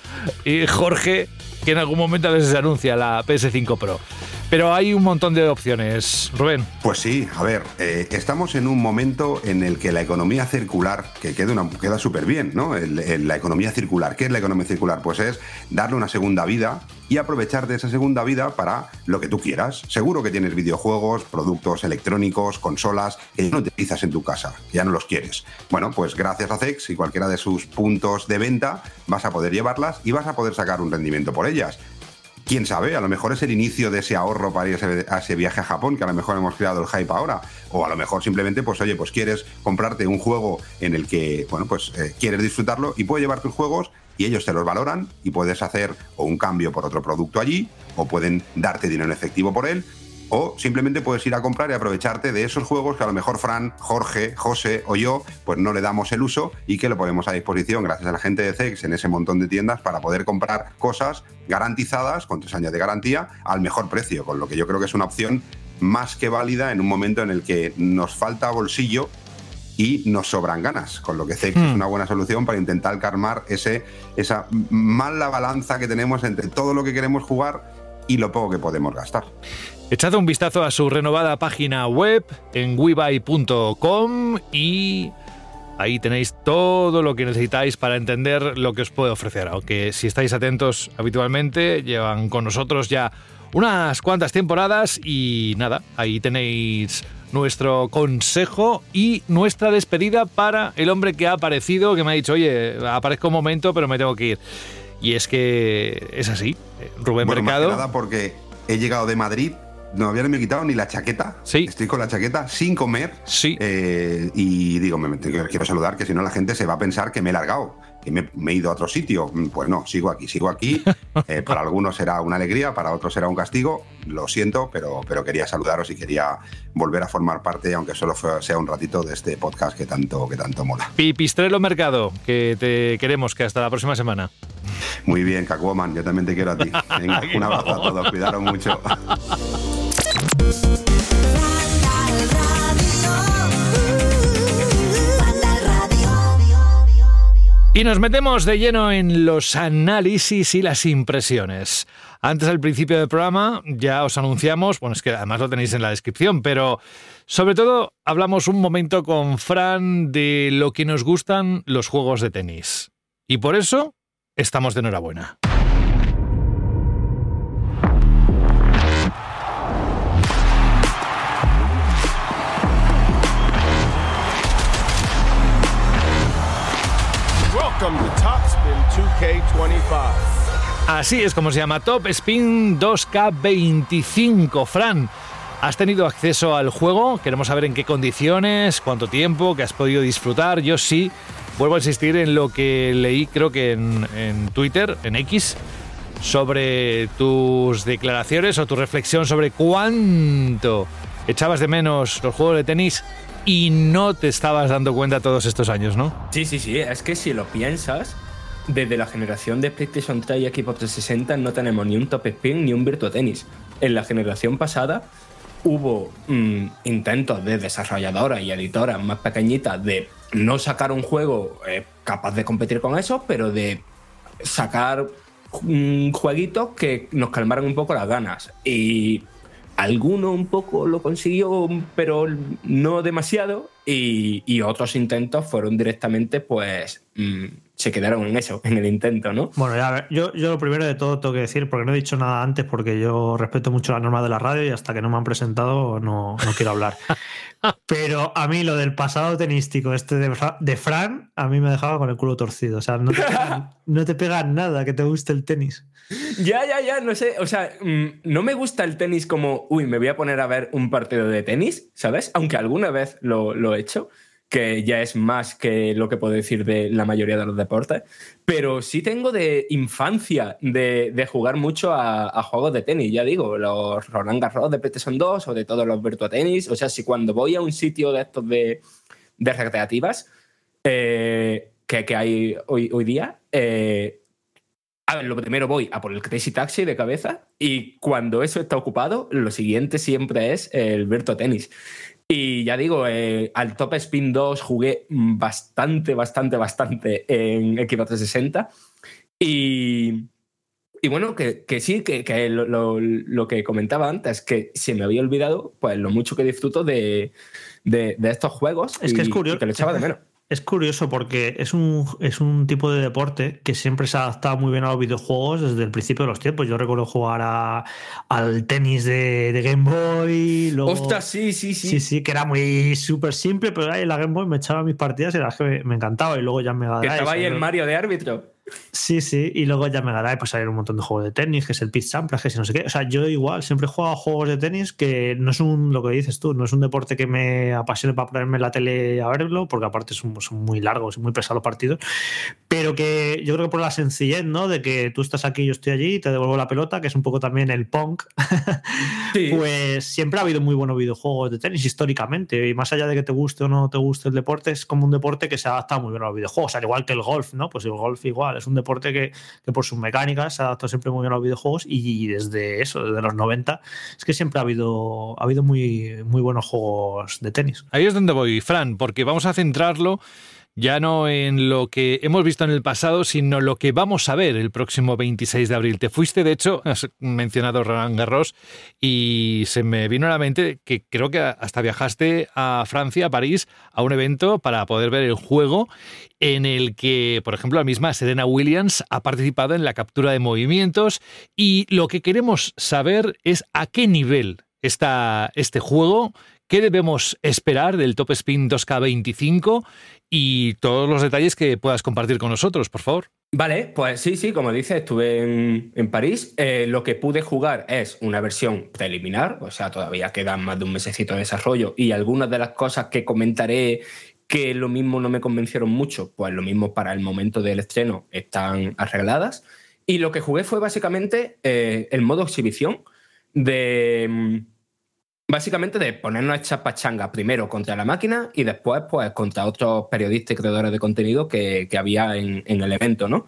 Jorge, que en algún momento a veces se anuncia, la P S cinco Pro. Pero hay un montón de opciones, Rubén. Pues sí, a ver, eh, estamos en un momento en el que la economía circular, que queda, una, queda súper bien, ¿no? El, el, la economía circular. ¿Qué es la economía circular? Pues es darle una segunda vida y aprovechar de esa segunda vida para lo que tú quieras. Seguro que tienes videojuegos, productos electrónicos, consolas que no utilizas en tu casa, que ya no los quieres. Bueno, pues gracias a Zex y cualquiera de sus puntos de venta vas a poder llevarlas y vas a poder sacar un rendimiento por ellas. Quién sabe, a lo mejor es el inicio de ese ahorro para ir a ese, a ese viaje a Japón, que a lo mejor hemos creado el hype ahora, o a lo mejor simplemente, pues oye, pues quieres comprarte un juego en el que, bueno, pues eh, quieres disfrutarlo y puedes llevar tus juegos y ellos te los valoran y puedes hacer o un cambio por otro producto allí, o pueden darte dinero en efectivo por él, o simplemente puedes ir a comprar y aprovecharte de esos juegos que a lo mejor Fran, Jorge, José o yo pues no le damos el uso y que lo ponemos a disposición gracias a la gente de Zex en ese montón de tiendas para poder comprar cosas garantizadas con tres años de garantía al mejor precio, con lo que yo creo que es una opción más que válida en un momento en el que nos falta bolsillo y nos sobran ganas, con lo que Zex mm. es una buena solución para intentar calmar ese, esa mala balanza que tenemos entre todo lo que queremos jugar y lo poco que podemos gastar. Echad un vistazo a su renovada página web en webuy punto com y ahí tenéis todo lo que necesitáis para entender lo que os puede ofrecer. Aunque si estáis atentos habitualmente, llevan con nosotros ya unas cuantas temporadas y nada, ahí tenéis nuestro consejo y nuestra despedida para el hombre que ha aparecido, que me ha dicho, oye, aparezco un momento, pero me tengo que ir. Y es que es así, Rubén bueno, Mercado. Más que nada porque he llegado de Madrid, no había me he quitado ni la chaqueta. Sí. Estoy con la chaqueta sin comer. Sí. Eh, y digo, me, me quiero saludar, que si no la gente se va a pensar que me he largado, que me, me he ido a otro sitio. Pues no, sigo aquí, sigo aquí. Eh, para algunos será una alegría, para otros será un castigo. Lo siento, pero, pero quería saludaros y quería volver a formar parte, aunque solo sea un ratito, de este podcast que tanto, que tanto mola. Pipistrello Mercado, que te queremos, que hasta la próxima semana. Muy bien, Catwoman, yo también te quiero a ti. Venga, un abrazo a todos, cuidaros mucho. Y nos metemos de lleno en los análisis y las impresiones. Antes, al principio del programa, ya os anunciamos, bueno, es que además lo tenéis en la descripción, pero sobre todo hablamos un momento con Fran de lo que nos gustan los juegos de tenis. Y por eso estamos de enhorabuena. Así es como se llama, Top Spin dos K veinticinco. Fran, ¿has tenido acceso al juego? Queremos saber en qué condiciones, cuánto tiempo, que has podido disfrutar. Yo sí, vuelvo a insistir en lo que leí, creo que en, en Twitter, en X, sobre tus declaraciones o tu reflexión sobre cuánto echabas de menos los juegos de tenis y no te estabas dando cuenta todos estos años, ¿no? Sí, sí, sí. Es que si lo piensas, desde la generación de PlayStation tres y Xbox trescientos sesenta no tenemos ni un Top Spin ni un Virtua Tennis. En la generación pasada hubo mmm, intentos de desarrolladoras y editoras más pequeñitas de no sacar un juego eh, capaz de competir con eso, pero de sacar mmm, jueguitos que nos calmaran un poco las ganas. Y alguno un poco lo consiguió, pero no demasiado, y, y otros intentos fueron directamente, pues, mmm, se quedaron en eso, en el intento, ¿no? Bueno, ya a ver, yo, yo lo primero de todo tengo que decir, porque no he dicho nada antes, porque yo respeto mucho las normas de la radio y hasta que no me han presentado no, no quiero hablar. Pero a mí lo del pasado tenístico este de, Fra- de Fran, a mí me dejaba con el culo torcido. O sea, no te pega, no te pega nada que te guste el tenis. Ya, ya, ya, no sé. O sea, mmm, no me gusta el tenis como, uy, me voy a poner a ver un partido de tenis, ¿sabes? Aunque alguna vez lo, lo he hecho, que ya es más que lo que puedo decir de la mayoría de los deportes. Pero sí tengo de infancia de, de jugar mucho a, a juegos de tenis, ya digo, los Roland Garros de PlayStation dos o de todos los Virtua Tennis. O sea, si cuando voy a un sitio de estos de, de recreativas eh, que, que hay hoy, hoy día... Eh, A ver, lo primero voy a por el Crazy Taxi de cabeza y cuando eso está ocupado, lo siguiente siempre es el Virtua Tennis. Y ya digo, eh, al Top Spin dos jugué bastante, bastante, bastante en Xbox trescientos sesenta y, y bueno, que, que sí, que, que lo, lo, lo que comentaba antes, que se me había olvidado pues lo mucho que disfruto de, de, de estos juegos. Es y, que es curioso. y que lo echaba de menos. Es curioso porque es un, es un tipo de deporte que siempre se ha adaptado muy bien a los videojuegos desde el principio de los tiempos. Yo recuerdo jugar a, al tenis de, de Game Boy. Luego, ¡Ostras, sí, sí, sí! Sí, sí, que era muy súper simple, pero ahí en la Game Boy me echaba mis partidas y era que me, me encantaba. Y luego ya me Que estaba ahí el Mario de árbitro. Sí, sí, y luego ya me dará pues salir un montón de juegos de tenis, que es el Pitch Sampler, que si no sé qué. O sea, yo igual siempre he jugado a juegos de tenis que no es un, lo que dices tú, no es un deporte que me apasione para ponerme en la tele a verlo, porque aparte son, son muy largos y muy pesados los partidos, pero que yo creo que por la sencillez, ¿no? De que tú estás aquí, yo estoy allí, te devuelvo la pelota, que es un poco también el punk, sí. Pues siempre ha habido muy buenos videojuegos de tenis históricamente, y más allá de que te guste o no te guste el deporte, es como un deporte que se ha adaptado muy bien a los videojuegos, al igual que el golf, ¿no? Pues el golf igual, es un deporte que, que por sus mecánicas se ha adaptado siempre muy bien a los videojuegos y desde eso, desde los noventa, es que siempre ha habido, ha habido muy, muy buenos juegos de tenis. Ahí es donde voy, Fran, porque vamos a centrarlo ya no en lo que hemos visto en el pasado, sino lo que vamos a ver el próximo veintiséis de abril. Te fuiste, de hecho, has mencionado Roland Garros, y se me vino a la mente que creo que hasta viajaste a Francia, a París, a un evento para poder ver el juego en el que, por ejemplo, la misma Serena Williams ha participado en la captura de movimientos, y lo que queremos saber es a qué nivel está este juego, qué debemos esperar del Top Spin dos K veinticinco y todos los detalles que puedas compartir con nosotros, por favor. Vale, pues sí, sí, como dices, estuve en, en París. Eh, lo que pude jugar es una versión preliminar, o sea, todavía quedan más de un mesecito de desarrollo, y algunas de las cosas que comentaré que lo mismo no me convencieron mucho, pues lo mismo para el momento del estreno están arregladas. Y lo que jugué fue básicamente eh, el modo exhibición de... Básicamente de ponernos a echar pachanga primero contra la máquina y después pues contra otros periodistas y creadores de contenido que, que había en, en el evento, ¿no?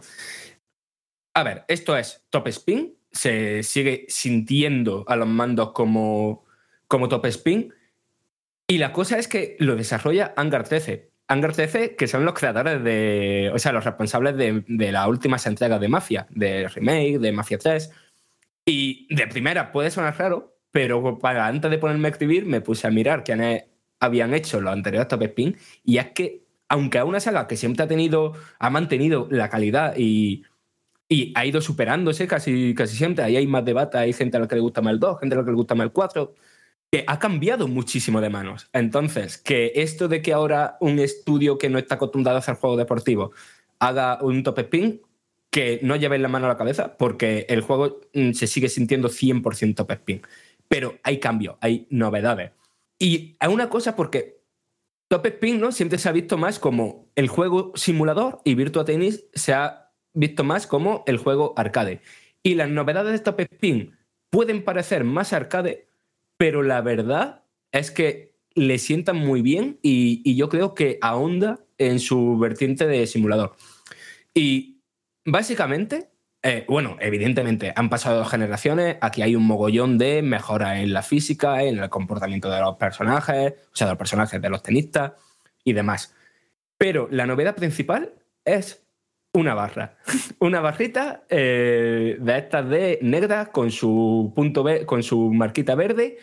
A ver, esto es Top Spin, se sigue sintiendo a los mandos como, como Top Spin, y la cosa es que lo desarrolla Hangar trece. Hangar trece, que son los creadores de... O sea, los responsables de, de las últimas entregas de Mafia, de remake, de Mafia tres. Y de primera puede sonar raro, pero para antes de ponerme a escribir me puse a mirar quiénes habían hecho los anteriores Top Spin, y es que, aunque es una saga que siempre ha tenido, ha mantenido la calidad y, y ha ido superándose casi, casi siempre, ahí hay más debate, hay gente a la que le gusta más el dos, gente a la que le gusta más el cuatro, que ha cambiado muchísimo de manos. Entonces, que esto de que ahora un estudio que no está acostumbrado a hacer juegos deportivos haga un Top Spin, que no llevéis la mano a la cabeza, porque el juego se sigue sintiendo cien por ciento Top Spin. Pero hay cambios, hay novedades. Y hay una cosa, porque Top Spin, ¿no?, siempre se ha visto más como el juego simulador, y Virtua Tennis se ha visto más como el juego arcade. Y las novedades de Top Spin pueden parecer más arcade, pero la verdad es que le sientan muy bien, y, y yo creo que ahonda en su vertiente de simulador. Y básicamente Eh, bueno, evidentemente han pasado dos generaciones, aquí hay un mogollón de mejoras en la física, en el comportamiento de los personajes, o sea, de los personajes de los tenistas y demás. Pero la novedad principal es una barra, una barrita eh, de estas de negra con su punto ve- con su marquita verde,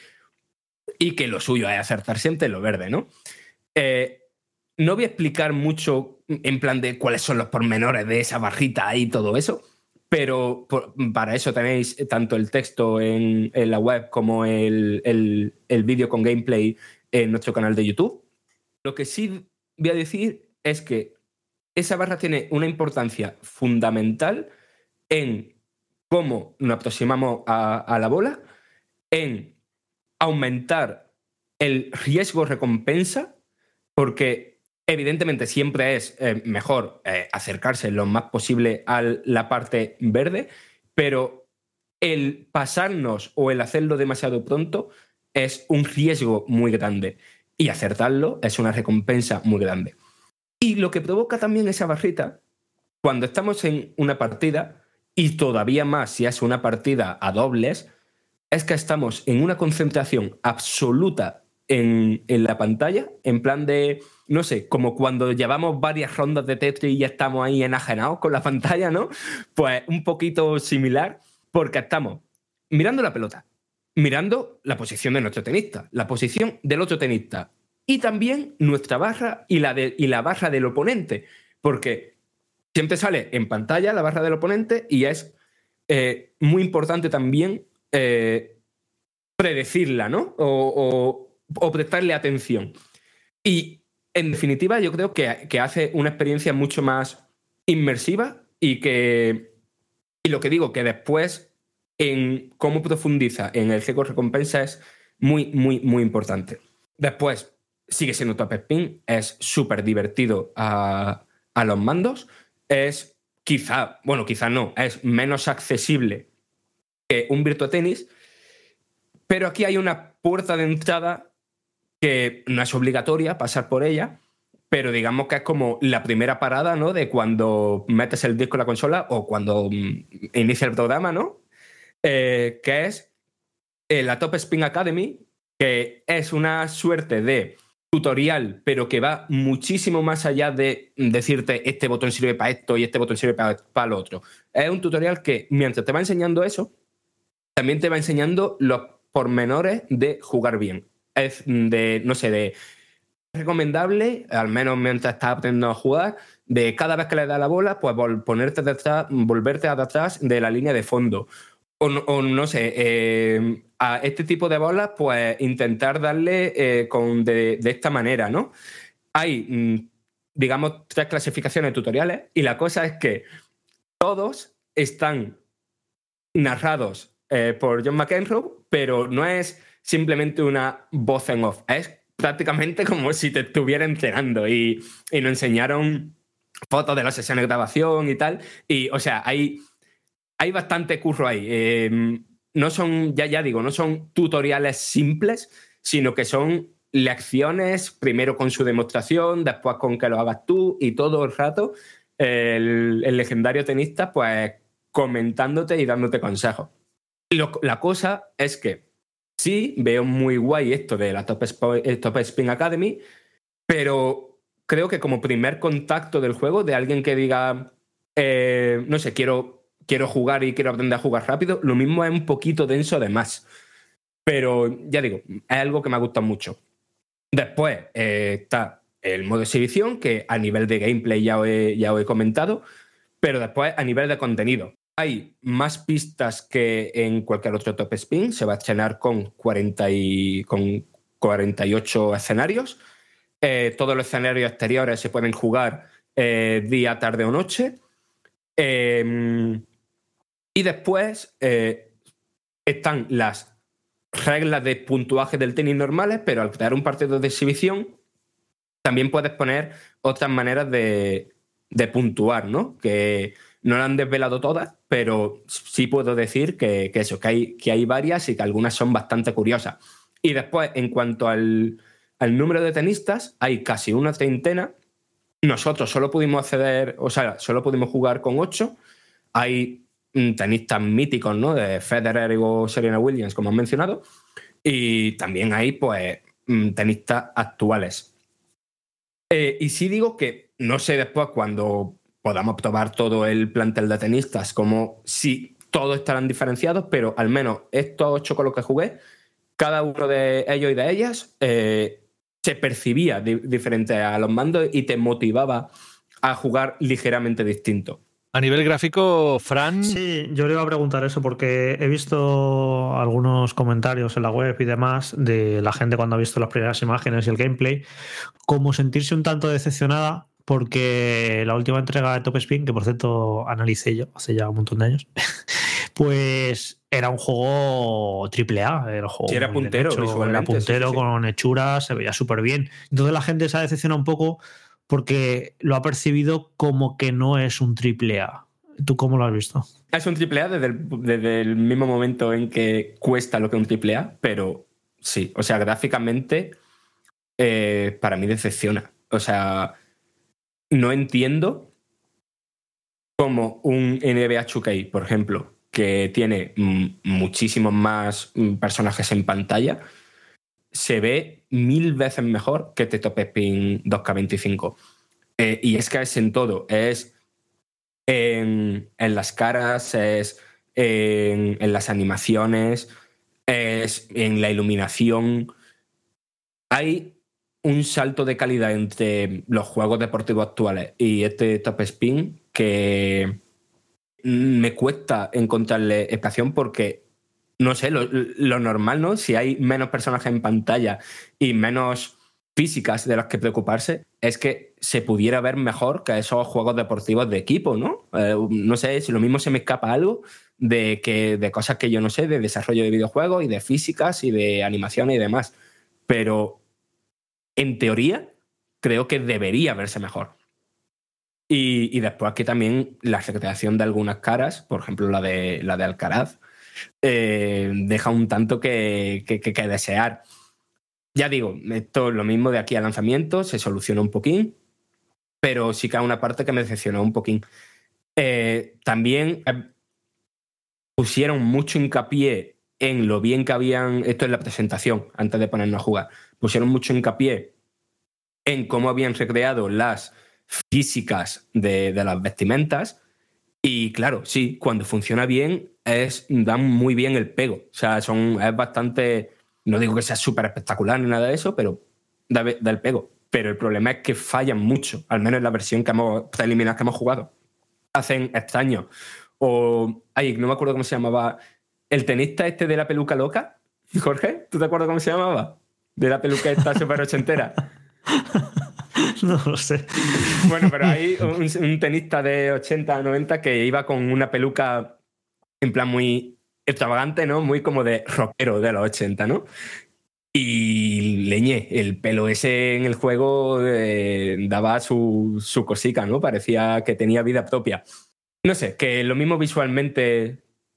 y que lo suyo es acertar siempre lo verde, ¿no? Eh, no voy a explicar mucho en plan de cuáles son los pormenores de esa barrita y todo eso, pero por, para eso tenéis tanto el texto en, en la web como el, el, el vídeo con gameplay en nuestro canal de YouTube. Lo que sí voy a decir es que esa barra tiene una importancia fundamental en cómo nos aproximamos a, a la bola, en aumentar el riesgo-recompensa, porque evidentemente siempre es eh, mejor eh, acercarse lo más posible a la parte verde, pero el pasarnos o el hacerlo demasiado pronto es un riesgo muy grande, y acertarlo es una recompensa muy grande. Y lo que provoca también esa barrita, cuando estamos en una partida, y todavía más si es una partida a dobles, es que estamos en una concentración absoluta en, en la pantalla, en plan de, no sé, como cuando llevamos varias rondas de Tetris y ya estamos ahí enajenados con la pantalla, ¿no? Pues un poquito similar, porque estamos mirando la pelota, mirando la posición de nuestro tenista, la posición del otro tenista, y también nuestra barra y la, de, y la barra del oponente, porque siempre sale en pantalla la barra del oponente y es eh, muy importante también eh, predecirla, ¿no? O, o, o prestarle atención. Y en definitiva yo creo que, que hace una experiencia mucho más inmersiva, y que, y lo que digo, que después en cómo profundiza en el juego recompensa es muy, muy, muy importante. Después sigue siendo top spin, es súper divertido a, a los mandos, es quizá, bueno, quizá no, es menos accesible que un Virtua Tennis, pero aquí hay una puerta de entrada que no es obligatoria pasar por ella, pero digamos que es como la primera parada, ¿no? De cuando metes el disco en la consola o cuando mm, inicia el programa, ¿no? Eh, que es eh, la Top Spin Academy, que es una suerte de tutorial, pero que va muchísimo más allá de decirte este botón sirve para esto y este botón sirve para, para lo otro. Es un tutorial que, mientras te va enseñando eso, también te va enseñando los pormenores de jugar bien. Es de, no sé, de recomendable, al menos mientras estás aprendiendo a jugar, de cada vez que le das la bola, pues vol- ponerte detrás, volverte atrás de la línea de fondo. O, o no sé, eh, a este tipo de bolas, pues intentar darle eh, con de, de esta manera, ¿no? Hay, mm, digamos, tres clasificaciones tutoriales, y la cosa es que todos están narrados eh, por John McEnroe, pero no es simplemente una voz en off, es prácticamente como si te estuviera entrenando, y, y nos enseñaron fotos de las sesiones de grabación y tal, y o sea, hay... Hay bastante curro ahí. Eh, no son, ya, ya digo, no son tutoriales simples, sino que son lecciones, primero con su demostración, después con que lo hagas tú, y todo el rato el, el legendario tenista pues comentándote y dándote consejos. Lo, la cosa es que sí, veo muy guay esto de la Top, Sp- Top Spin Academy, pero creo que como primer contacto del juego, de alguien que diga, eh, no sé, quiero... quiero jugar y quiero aprender a jugar rápido, lo mismo es un poquito denso de más. Pero ya digo, es algo que me ha gustado mucho. Después eh, está el modo exhibición, que a nivel de gameplay ya os he, ya os he comentado, pero después a nivel de contenido. Hay más pistas que en cualquier otro Top Spin, se va a estrenar con, cuarenta y, con cuarenta y ocho escenarios. Eh, todos los escenarios exteriores se pueden jugar eh, día, tarde o noche. Eh, Y después eh, están las reglas de puntuaje del tenis normales, pero al crear un partido de exhibición también puedes poner otras maneras de, de puntuar, ¿no? Que no la han desvelado todas, pero sí puedo decir que, que eso, que hay, que hay varias y que algunas son bastante curiosas. Y después, en cuanto al, al número de tenistas, hay casi una treintena. Nosotros solo pudimos acceder, o sea, solo pudimos jugar con ocho. Hay mm, tenistas míticos, ¿no? De Federer o Serena Williams, como han mencionado, y también hay, pues, mm, tenistas actuales. Eh, y sí digo que, no sé después cuando podamos probar todo el plantel de tenistas, como si todos estarán diferenciados, pero al menos estos ocho con los que jugué, cada uno de ellos y de ellas eh, se percibía di- diferente a los mandos y te motivaba a jugar ligeramente distinto. A nivel gráfico, Fran... Sí, yo le iba a preguntar eso porque he visto algunos comentarios en la web y demás de la gente cuando ha visto las primeras imágenes y el gameplay, como sentirse un tanto decepcionada porque la última entrega de Top Spin, que por cierto analicé yo hace ya un montón de años, pues era un juego triple A. Era, un juego Sí, era muy bien puntero, hecho, visualmente, era puntero sí, sí, sí. con hechuras, se veía súper bien. Entonces la gente se ha decepcionado un poco porque lo ha percibido como que no es un triple A. ¿Tú cómo lo has visto? Es un triple A desde el, desde el mismo momento en que cuesta lo que un triple A, pero sí, o sea, gráficamente eh, para mí decepciona. O sea, no entiendo cómo un N B A dos K, por ejemplo, que tiene mm, muchísimos más mm, personajes en pantalla, se ve mil veces mejor que este Top Spin dos K veinticinco. Eh, y es que es en todo, es en, en las caras, es en, en las animaciones, es en la iluminación. Hay un salto de calidad entre los juegos deportivos actuales y este Top Spin que me cuesta encontrarle explicación porque, no sé, lo, lo normal, ¿no? Si hay menos personajes en pantalla y menos físicas de las que preocuparse, es que se pudiera ver mejor que esos juegos deportivos de equipo, ¿no? Eh, no sé, si lo mismo se me escapa algo de, que, de cosas que yo no sé, de desarrollo de videojuegos y de físicas y de animación y demás. Pero, en teoría, creo que debería verse mejor. Y, y después que también la recreación de algunas caras, por ejemplo la de, la de Alcaraz, eh, deja un tanto que, que, que, que desear. Ya digo, esto es lo mismo de aquí al lanzamiento, se soluciona un poquín, pero sí que hay una parte que me decepcionó un poquín. Eh, también eh, pusieron mucho hincapié en lo bien que habían, esto es la presentación, antes de ponernos a jugar, pusieron mucho hincapié en cómo habían recreado las físicas de, de las vestimentas y claro, sí, cuando funciona bien es, dan muy bien el pego, o sea, son, es bastante, no digo que sea súper espectacular ni nada de eso, pero da, da el pego, pero el problema es que fallan mucho, al menos en la versión que hemos, preliminar que hemos jugado, hacen extraños, o, ay, no me acuerdo cómo se llamaba, el tenista este de la peluca loca, Jorge, ¿tú te acuerdas cómo se llamaba? De la peluca esta súper ochentera. No lo sé. Bueno, pero hay un, un tenista de ochenta, noventa que iba con una peluca en plan muy extravagante, ¿no? Muy como de rockero de los ochenta, ¿no? Y leñe, el pelo ese en el juego eh, daba su, su cosica, ¿no? Parecía que tenía vida propia. No sé, que lo mismo visualmente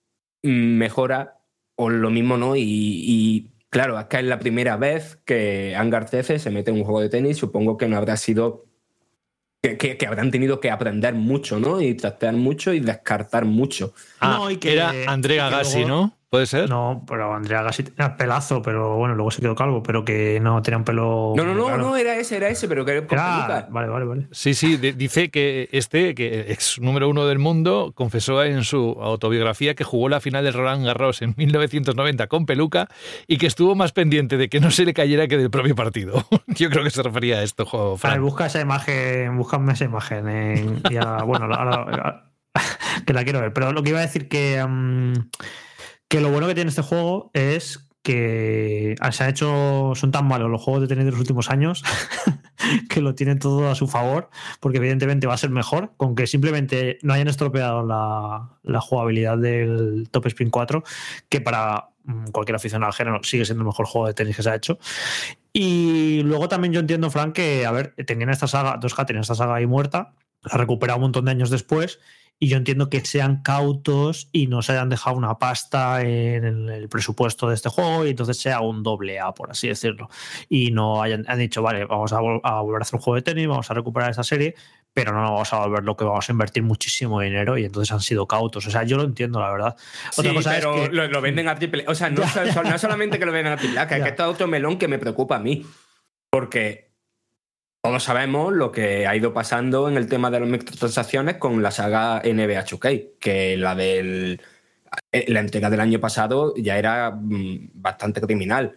mejora o lo mismo no y... y claro, acá es la primera vez que Hangar trece se mete en un juego de tenis. Supongo que no habrá sido... Que, que, que habrán tenido que aprender mucho, ¿no? Y trastear mucho y descartar mucho. Ah, No, y que- era André y que Agassi, luego- ¿no? ¿Puede ser? No, pero Andrea Agassi tenía pelazo, pero bueno, luego se quedó calvo, pero que no tenía un pelo. No, no, no, claro. no, era ese, era ese, pero que con Era- peluca. Vale, vale, vale. Sí, sí, de- dice que este, que ex número uno del mundo, confesó en su autobiografía que jugó la final del Roland Garros en mil novecientos noventa con peluca y que estuvo más pendiente de que no se le cayera que del propio partido. Yo creo que se refería a esto, juego, A ver, Fran. busca esa imagen, búscame esa imagen. En, ya, bueno, ahora- ahora- que la quiero ver. Pero lo que iba a decir que, um, que lo bueno que tiene este juego es que se ha hecho, son tan malos los juegos de tenis de los últimos años que lo tienen todo a su favor, porque evidentemente va a ser mejor, con que simplemente no hayan estropeado la, la jugabilidad del Top Spin cuatro, que para mm, cualquier aficionado al género sigue siendo el mejor juego de tenis que se ha hecho. Y luego también yo entiendo, Frank, que, a ver, tenían esta saga, dos K tenían esta saga ahí muerta, la ha recuperado un montón de años después, y yo entiendo que sean cautos y no se hayan dejado una pasta en el presupuesto de este juego y entonces sea un doble A, por así decirlo. Y no hayan han dicho, vale, vamos a, vol- a volver a hacer un juego de tenis, vamos a recuperar esa serie, pero no vamos a volver lo que vamos a invertir muchísimo dinero y entonces han sido cautos. O sea, yo lo entiendo, la verdad. Otra sí, cosa pero es que... lo, lo venden a triple A. O sea, no, so, no solamente que lo venden a triple A, que, que está otro melón que me preocupa a mí. Porque todos sabemos lo que ha ido pasando en el tema de las microtransacciones con la saga N B A dos K, que la del la entrega del año pasado ya era mmm, bastante criminal.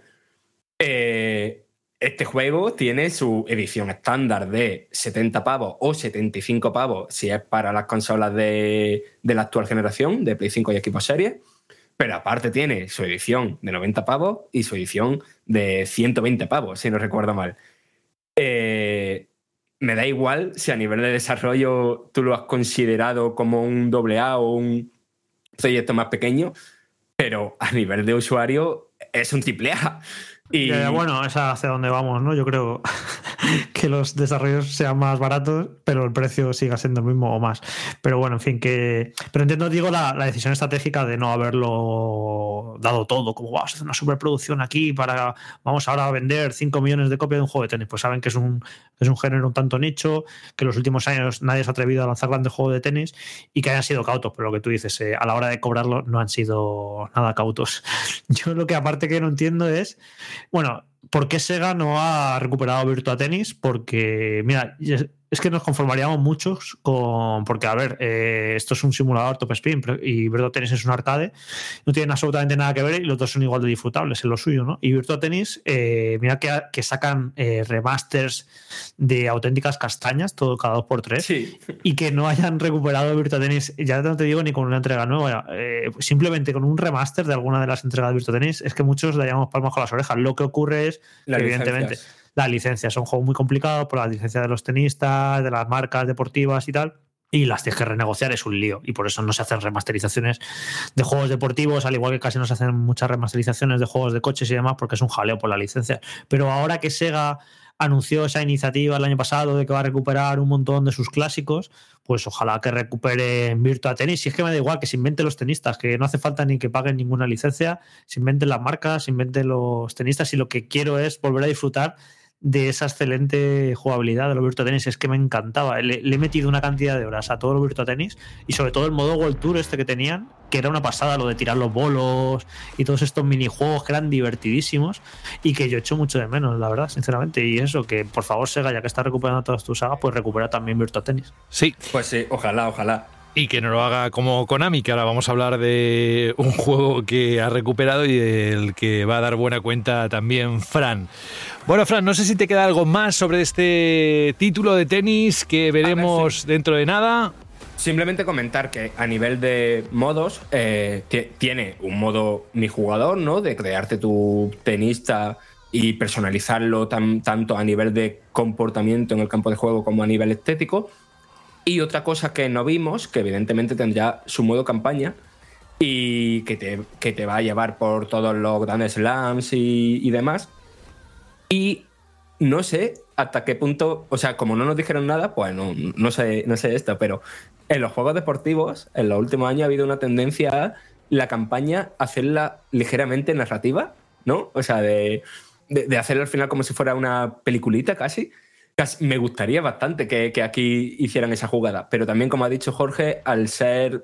Eh, este juego tiene su edición estándar de setenta pavos o setenta y cinco pavos si es para las consolas de, de la actual generación, de Play cinco y Xbox Series, pero aparte tiene su edición de noventa pavos y su edición de ciento veinte pavos, si no recuerdo mal. Eh, me da igual si a nivel de desarrollo tú lo has considerado como un doble A o un proyecto más pequeño, pero a nivel de usuario es un triple A. Y... Ya, bueno, es hacia donde vamos, ¿no? Yo creo que los desarrollos sean más baratos, pero el precio siga siendo el mismo o más. Pero bueno, en fin, que... Pero entiendo, digo, la, la decisión estratégica de no haberlo dado todo, como vamos a hacer una superproducción aquí para... Vamos ahora a vender cinco millones de copias de un juego de tenis. Pues saben que es un, es un género un tanto nicho, que en los últimos años nadie se ha atrevido a lanzar grandes juegos de tenis y que hayan sido cautos, pero lo que tú dices, eh, a la hora de cobrarlo no han sido nada cautos. Yo lo que aparte que no entiendo es... Bueno, ¿por qué Sega no ha recuperado Virtua Tennis? Porque, mira, es que nos conformaríamos muchos con... Porque, a ver, eh, esto es un simulador top spin y Virtua Tennis es un arcade. No tienen absolutamente nada que ver y los dos son igual de disfrutables en lo suyo, ¿no? Y Virtua Tennis, eh, mira que, que sacan eh, remasters de auténticas castañas, todo cada dos por tres. Sí. Y que no hayan recuperado Virtua Tennis, ya no te digo ni con una entrega nueva, eh, simplemente con un remaster de alguna de las entregas de Virtua Tennis, es que muchos daríamos palmas con las orejas. Lo que ocurre es que, evidentemente, las licencias son juegos muy complicados por las licencias de los tenistas, de las marcas deportivas y tal, y las tienes que renegociar, es un lío, y por eso no se hacen remasterizaciones de juegos deportivos, al igual que casi no se hacen muchas remasterizaciones de juegos de coches y demás, porque es un jaleo por la licencia. Pero ahora que Sega anunció esa iniciativa el año pasado de que va a recuperar un montón de sus clásicos, pues ojalá que recuperen Virtua Tennis. Si es que me da igual que se inventen los tenistas, que no hace falta ni que paguen ninguna licencia, se inventen las marcas, se inventen los tenistas, y lo que quiero es volver a disfrutar de esa excelente jugabilidad de los Virtua Tennis. Es que me encantaba, le, le he metido una cantidad de horas a todos los Virtua Tennis, y sobre todo el modo World Tour este que tenían, que era una pasada, lo de tirar los bolos y todos estos minijuegos que eran divertidísimos y que yo echo mucho de menos, la verdad, sinceramente. Y eso, que por favor Sega, ya que está recuperando todas tus sagas, pues recupera también Virtua Tennis. Sí. Pues sí, ojalá, ojalá. Y que no lo haga como Konami, que ahora vamos a hablar de un juego que ha recuperado y del que va a dar buena cuenta también Fran. Bueno, Fran, no sé si te queda algo más sobre este título de tenis que veremos ver, sí. dentro de nada. Simplemente comentar que a nivel de modos eh, t- tiene un modo mi jugador, ¿no? De crearte tu tenista y personalizarlo tan, tanto a nivel de comportamiento en el campo de juego como a nivel estético. Y otra cosa que no vimos, que evidentemente tendrá su modo campaña y que te, que te va a llevar por todos los grandes slams y, y demás. Y no sé hasta qué punto, o sea, como no nos dijeron nada, pues no, no sé, no sé esto, pero en los juegos deportivos, en los últimos años ha habido una tendencia a la campaña hacerla ligeramente narrativa, ¿no? O sea, de, de, de hacerla al final como si fuera una peliculita casi. Me gustaría bastante que, que aquí hicieran esa jugada, pero también, como ha dicho Jorge, al ser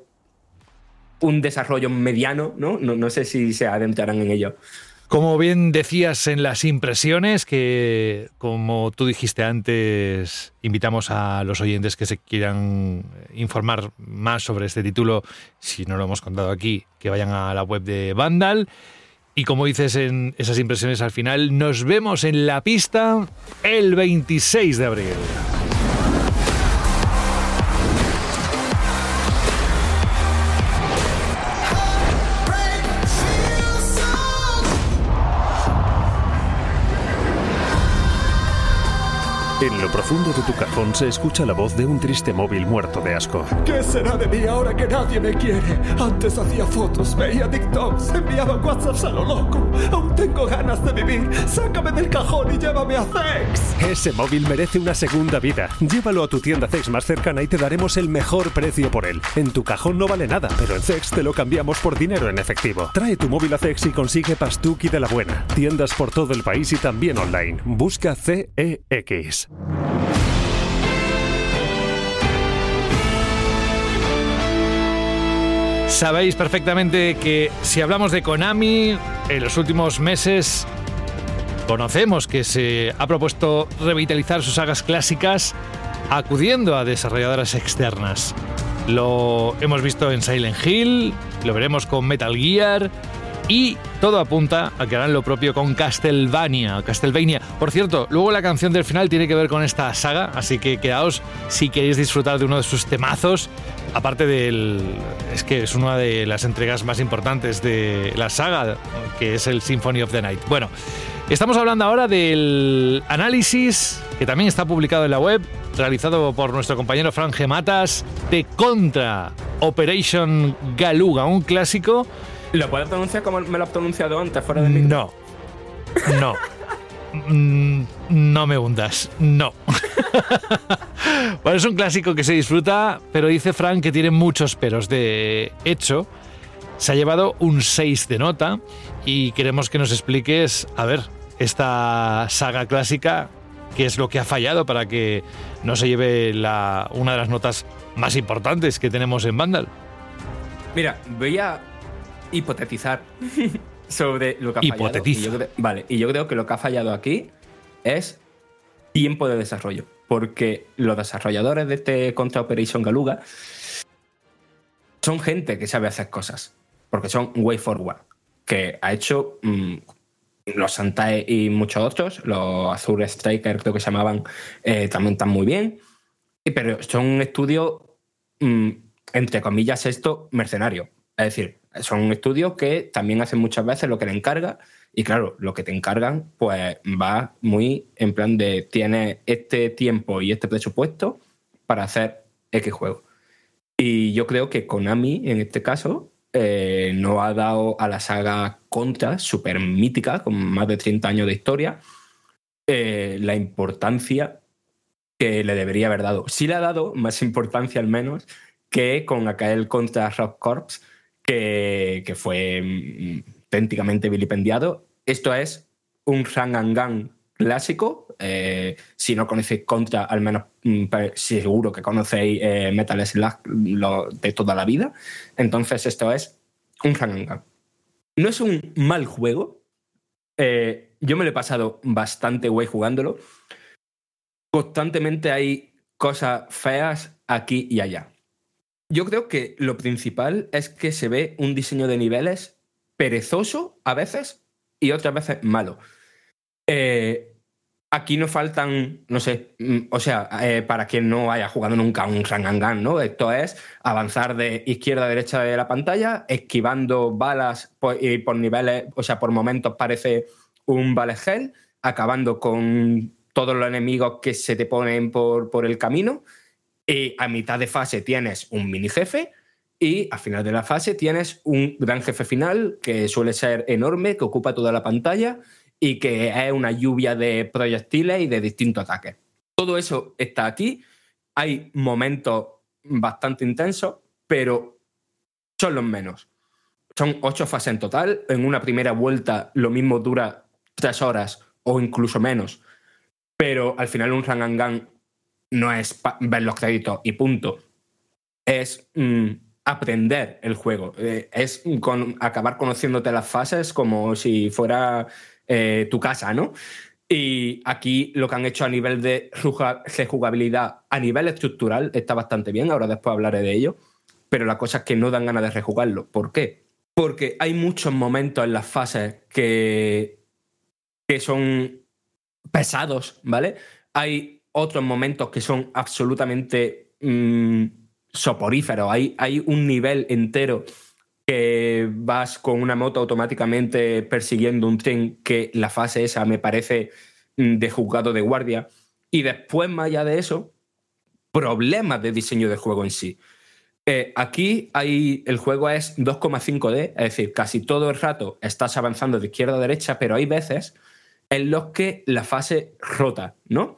un desarrollo mediano, ¿no? No, no sé si se adentrarán en ello. Como bien decías en las impresiones, que como tú dijiste antes, invitamos a los oyentes que se quieran informar más sobre este título, si no lo hemos contado aquí, que vayan a la web de Vandal. Y como dices en esas impresiones al final, nos vemos en la pista el veintiséis de abril. En lo profundo de tu cajón se escucha la voz de un triste móvil muerto de asco. ¿Qué será de mí ahora que nadie me quiere? Antes hacía fotos, veía TikToks, enviaba WhatsApps a lo loco. Aún tengo ganas de vivir. Sácame del cajón y llévame a Zex. Ese móvil merece una segunda vida. Llévalo a tu tienda Zex más cercana y te daremos el mejor precio por él. En tu cajón no vale nada, pero en Zex te lo cambiamos por dinero en efectivo. Trae tu móvil a Zex y consigue Pastuki de la buena. Tiendas por todo el país y también online. Busca C E X. Sabéis perfectamente que si hablamos de Konami, en los últimos meses conocemos que se ha propuesto revitalizar sus sagas clásicas acudiendo a desarrolladoras externas. Lo hemos visto en Silent Hill, lo veremos con Metal Gear y todo apunta a que harán lo propio con Castlevania. Castlevania. Por cierto, luego la canción del final tiene que ver con esta saga, así que quedaos si queréis disfrutar de uno de sus temazos. Aparte del... es que es una de las entregas más importantes de la saga, que es el Symphony of the Night. Bueno, estamos hablando ahora del análisis, que también está publicado en la web, realizado por nuestro compañero Fran G. Matas, de Contra Operation Galuga, un clásico. ¿Lo puedes pronunciar como me lo has pronunciado antes, fuera de mí? No. No. Mm, no me hundas. No. Bueno, es un clásico que se disfruta, pero dice Fran que tiene muchos peros. De hecho, se ha llevado un seis de nota y queremos que nos expliques, a ver, esta saga clásica, qué es lo que ha fallado para que no se lleve la, una de las notas más importantes que tenemos en Vandal. Mira, voy a hipotetizar sobre lo que ha Hipotetiza. fallado. Y yo creo, vale, y yo creo que lo que ha fallado aquí es tiempo de desarrollo. Porque los desarrolladores de este Contra Operation Galuga son gente que sabe hacer cosas. Porque son Way Forward, que ha hecho mmm, los Santae y muchos otros. Los Azure Striker, creo que se llamaban, eh, también están muy bien. Pero son un estudio, mmm, entre comillas, esto, mercenario. Es decir, son estudios que también hacen muchas veces lo que le encarga y claro, lo que te encargan pues va muy en plan de tienes este tiempo y este presupuesto para hacer X juego. Y yo creo que Konami, en este caso, eh, no ha dado a la saga Contra, súper mítica, con más de treinta años de historia, eh, la importancia que le debería haber dado. Sí le ha dado más importancia al menos que con aquel Contra Rock Corps, Que, que fue auténticamente vilipendiado. Esto es un run and gun clásico. Eh, si no conocéis Contra, al menos seguro que conocéis eh, Metal Slug lo, de toda la vida. Entonces esto es un run and gun. No es un mal juego. Eh, yo me lo he pasado bastante guay jugándolo. Constantemente hay cosas feas aquí y allá. Yo creo que lo principal es que se ve un diseño de niveles perezoso a veces y otras veces malo. Eh, aquí no faltan, no sé, o sea, eh, para quien no haya jugado nunca un run and gun, ¿no? Esto es avanzar de izquierda a derecha de la pantalla, esquivando balas por, y por niveles, o sea, por momentos parece un bullet hell, acabando con todos los enemigos que se te ponen por, por el camino. Y a mitad de fase tienes un mini jefe y al final de la fase tienes un gran jefe final que suele ser enorme, que ocupa toda la pantalla y que es una lluvia de proyectiles y de distintos ataques. Todo eso está aquí. Hay momentos bastante intensos, pero son los menos. Son ocho fases en total. En una primera vuelta lo mismo dura tres horas o incluso menos. Pero al final un run and gun no es ver los créditos y punto. Es mm, aprender el juego. Eh, es con, acabar conociéndote las fases como si fuera eh, tu casa, ¿no? Y aquí lo que han hecho a nivel de rejugabilidad, a nivel estructural, está bastante bien. Ahora después hablaré de ello. Pero la cosa es que no dan ganas de rejugarlo. ¿Por qué? Porque hay muchos momentos en las fases que, que son pesados, ¿vale? Hay otros momentos que son absolutamente mmm, soporíferos. Hay, hay un nivel entero que vas con una moto automáticamente persiguiendo un tren, que la fase esa me parece de juzgado de guardia. Y después, más allá de eso, problemas de diseño del juego en sí. Eh, aquí hay, el juego es dos coma cinco D, es decir, casi todo el rato estás avanzando de izquierda a derecha, pero hay veces en los que la fase rota, ¿no?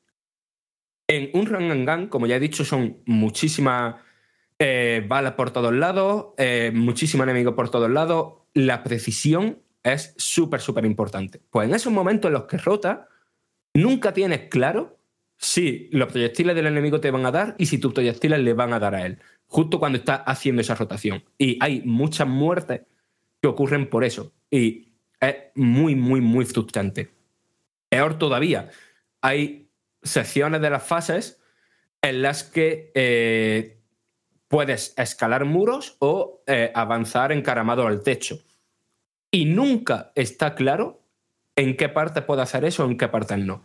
En un run and gun, como ya he dicho, son muchísimas eh, balas por todos lados, eh, muchísimos enemigos por todos lados. La precisión es súper, súper importante. Pues en esos momentos en los que rota, nunca tienes claro si los proyectiles del enemigo te van a dar y si tus proyectiles le van a dar a él, justo cuando estás haciendo esa rotación. Y hay muchas muertes que ocurren por eso. Y es muy, muy, muy frustrante. Peor todavía, hay secciones de las fases en las que eh, puedes escalar muros o eh, avanzar encaramado al techo. Y nunca está claro en qué parte puede hacer eso o en qué parte no.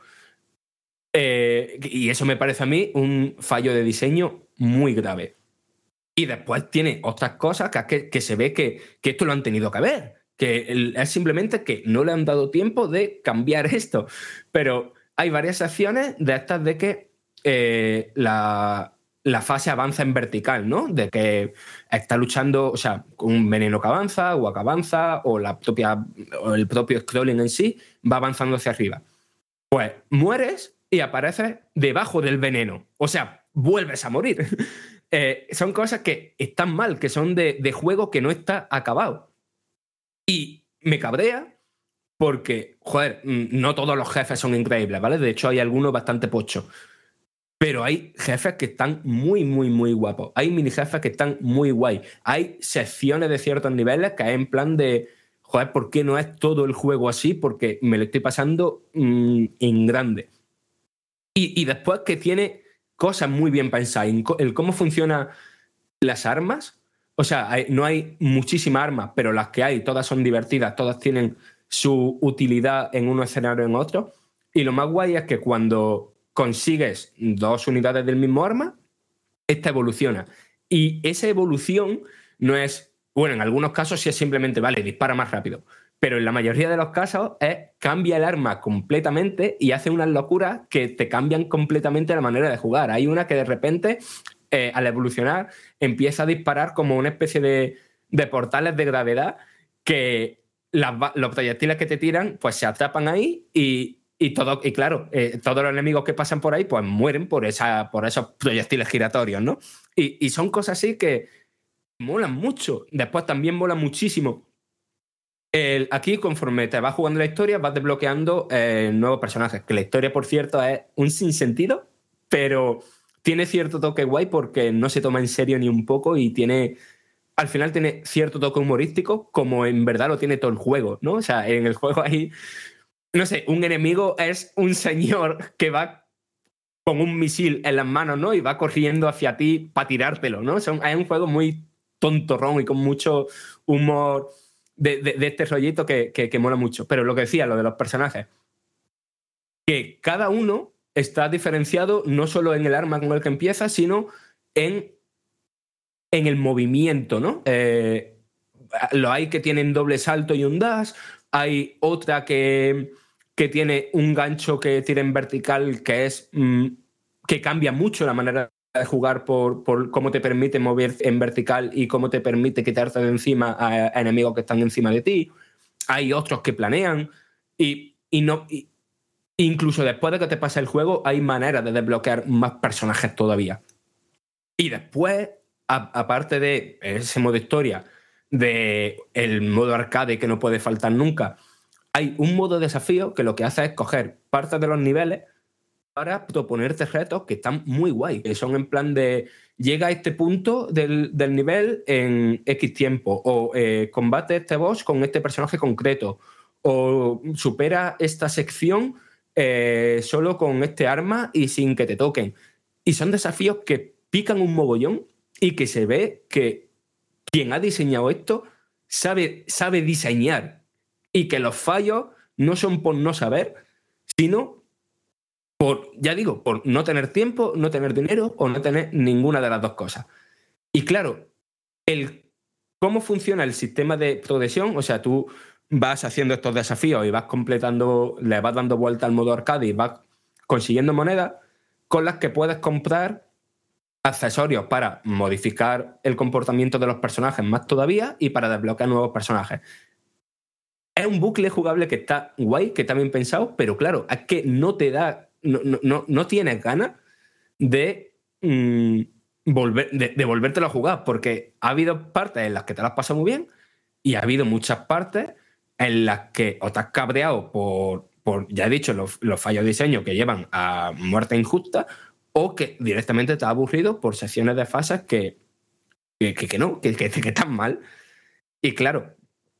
Eh, y eso me parece a mí un fallo de diseño muy grave. Y después tiene otras cosas que, que, que se ve que, que esto lo han tenido que ver. Que el, es simplemente que no le han dado tiempo de cambiar esto. Pero hay varias secciones de estas de que eh, la, la fase avanza en vertical, ¿no? De que está luchando, o sea, con un veneno que avanza, agua que avanza, o, la propia, o el propio scrolling en sí va avanzando hacia arriba. Pues mueres y apareces debajo del veneno. O sea, vuelves a morir. eh, son cosas que están mal, que son de, de juego que no está acabado. Y me cabrea porque, joder, no todos los jefes son increíbles, ¿vale? De hecho, hay algunos bastante pochos. Pero hay jefes que están muy, muy, muy guapos. Hay mini jefes que están muy guay. Hay secciones de ciertos niveles que es en plan de, joder, ¿por qué no es todo el juego así? Porque me lo estoy pasando mmm, en grande. Y, y después que tiene cosas muy bien pensadas. El cómo funcionan las armas. O sea, hay, no hay muchísimas armas, pero las que hay, todas son divertidas, todas tienen su utilidad en un escenario o en otro. Y lo más guay es que cuando consigues dos unidades del mismo arma, esta evoluciona. Y esa evolución no es... Bueno, en algunos casos sí es simplemente, vale, dispara más rápido. Pero en la mayoría de los casos es cambia el arma completamente y hace unas locuras que te cambian completamente la manera de jugar. Hay una que de repente... Eh, al evolucionar, empieza a disparar como una especie de, de portales de gravedad que las, los proyectiles que te tiran pues se atrapan ahí y, y, todo, y claro, eh, todos los enemigos que pasan por ahí pues mueren por, esa, por esos proyectiles giratorios, ¿no? Y, y son cosas así que molan mucho. Después también mola muchísimo. El, aquí, conforme te vas jugando la historia, vas desbloqueando eh, nuevos personajes. Que la historia, por cierto, es un sinsentido, pero... tiene cierto toque guay porque no se toma en serio ni un poco y tiene, al final tiene cierto toque humorístico como en verdad lo tiene todo el juego, ¿no? O sea, en el juego hay, no sé, un enemigo es un señor que va con un misil en las manos, ¿no? Y va corriendo hacia ti para tirártelo, ¿no? O sea, es un juego muy tontorrón y con mucho humor de, de, de este rollito que, que, que mola mucho. Pero lo que decía, lo de los personajes, que cada uno... está diferenciado no solo en el arma con el que empieza, sino en, en el movimiento, ¿no? Eh, lo hay que tienen doble salto y un dash, hay otra que, que tiene un gancho que tira en vertical que es mmm, que cambia mucho la manera de jugar por, por cómo te permite mover en vertical y cómo te permite quitarte de encima a, a enemigos que están encima de ti. Hay otros que planean y, y no... Y, incluso después de que te pase el juego, hay maneras de desbloquear más personajes todavía. Y después, a, aparte de ese modo historia, de el modo arcade que no puede faltar nunca, hay un modo desafío que lo que hace es coger partes de los niveles para proponerte retos que están muy guay, que son en plan de llega a este punto del, del nivel en X tiempo, o eh, combate este boss con este personaje concreto, o supera esta sección Eh, solo con este arma y sin que te toquen. Y son desafíos que pican un mogollón y que se ve que quien ha diseñado esto sabe, sabe diseñar y que los fallos no son por no saber, sino por, ya digo, por no tener tiempo, no tener dinero o no tener ninguna de las dos cosas. Y claro, el cómo funciona el sistema de progresión, o sea, tú vas haciendo estos desafíos y vas completando, le vas dando vuelta al modo arcade y vas consiguiendo monedas con las que puedes comprar accesorios para modificar el comportamiento de los personajes más todavía y para desbloquear nuevos personajes. Es un bucle jugable que está guay, que está bien pensado, pero claro, es que no te da, no, no, no tienes ganas de, mmm, volver, de, de volvértelo a jugar, porque ha habido partes en las que te las has pasado muy bien y ha habido muchas partes en las que o te has cabreado por, por, ya he dicho, los, los fallos de diseño que llevan a muerte injusta, o que directamente está aburrido por secciones de fases que, que, que, que no, que, que, que están mal. Y claro,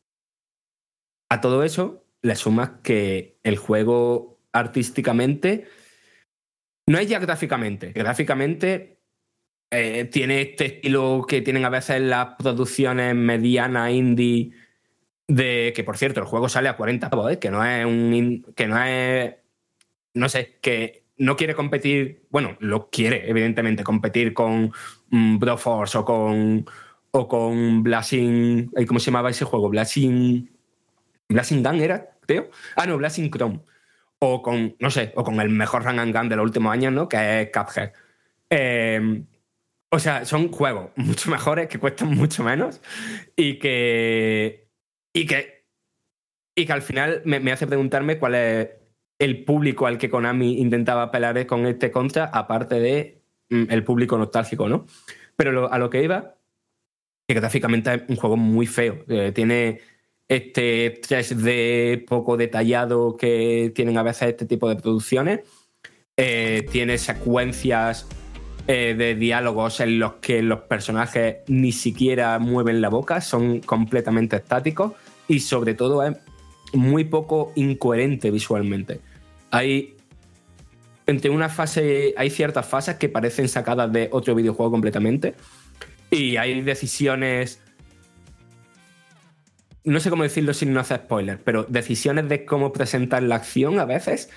a todo eso le sumas que el juego artísticamente no es ya gráficamente. Gráficamente eh, tiene este estilo que tienen a veces las producciones medianas indie, de que por cierto el juego sale a cuarenta pavos, ¿eh? que no es un que no es no sé, que no quiere competir, bueno, lo quiere evidentemente competir con um, Broforce o con o con Blasting, ¿cómo se llamaba ese juego? Blasting Blasting Gun era, creo. Ah, no, Blasting Chrome. O con, no sé, o con el mejor run and gun de los últimos años, ¿no? Que es Cuphead. Eh, o sea, son juegos mucho mejores, que cuestan mucho menos y que y que y que al final me, me hace preguntarme cuál es el público al que Konami intentaba apelar con este Contra, aparte de mm, el público nostálgico, ¿no? Pero lo, a lo que iba, que gráficamente es un juego muy feo. Eh, tiene este tres D poco detallado que tienen a veces este tipo de producciones. Eh, tiene secuencias eh, de diálogos en los que los personajes ni siquiera mueven la boca, son completamente estáticos y sobre todo es muy poco incoherente visualmente. Hay entre una fase, hay ciertas fases que parecen sacadas de otro videojuego completamente y hay decisiones, no sé cómo decirlo sin no hacer spoilers, pero decisiones de cómo presentar la acción a veces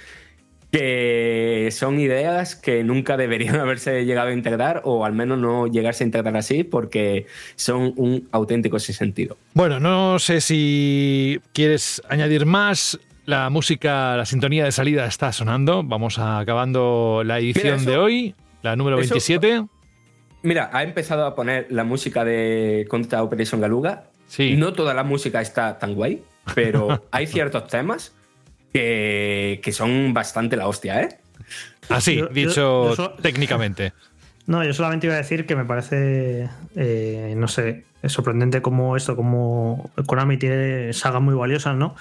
que son ideas que nunca deberían haberse llegado a integrar, o al menos no llegarse a integrar así, porque son un auténtico sinsentido. Bueno, no sé si quieres añadir más. La música, la sintonía de salida está sonando. Vamos a, acabando la edición Mira, eso, de hoy, la número veintisiete. Eso, mira, ha empezado a poner la música de Contra Operation Galuga. Sí. No toda la música está tan guay, pero hay ciertos temas que, que son bastante la hostia, ¿eh? Así, Yo- dicho yo- yo so- técnicamente. No, yo solamente iba a decir que me parece, eh, no sé, es sorprendente cómo esto, como Konami tiene sagas muy valiosas, ¿no?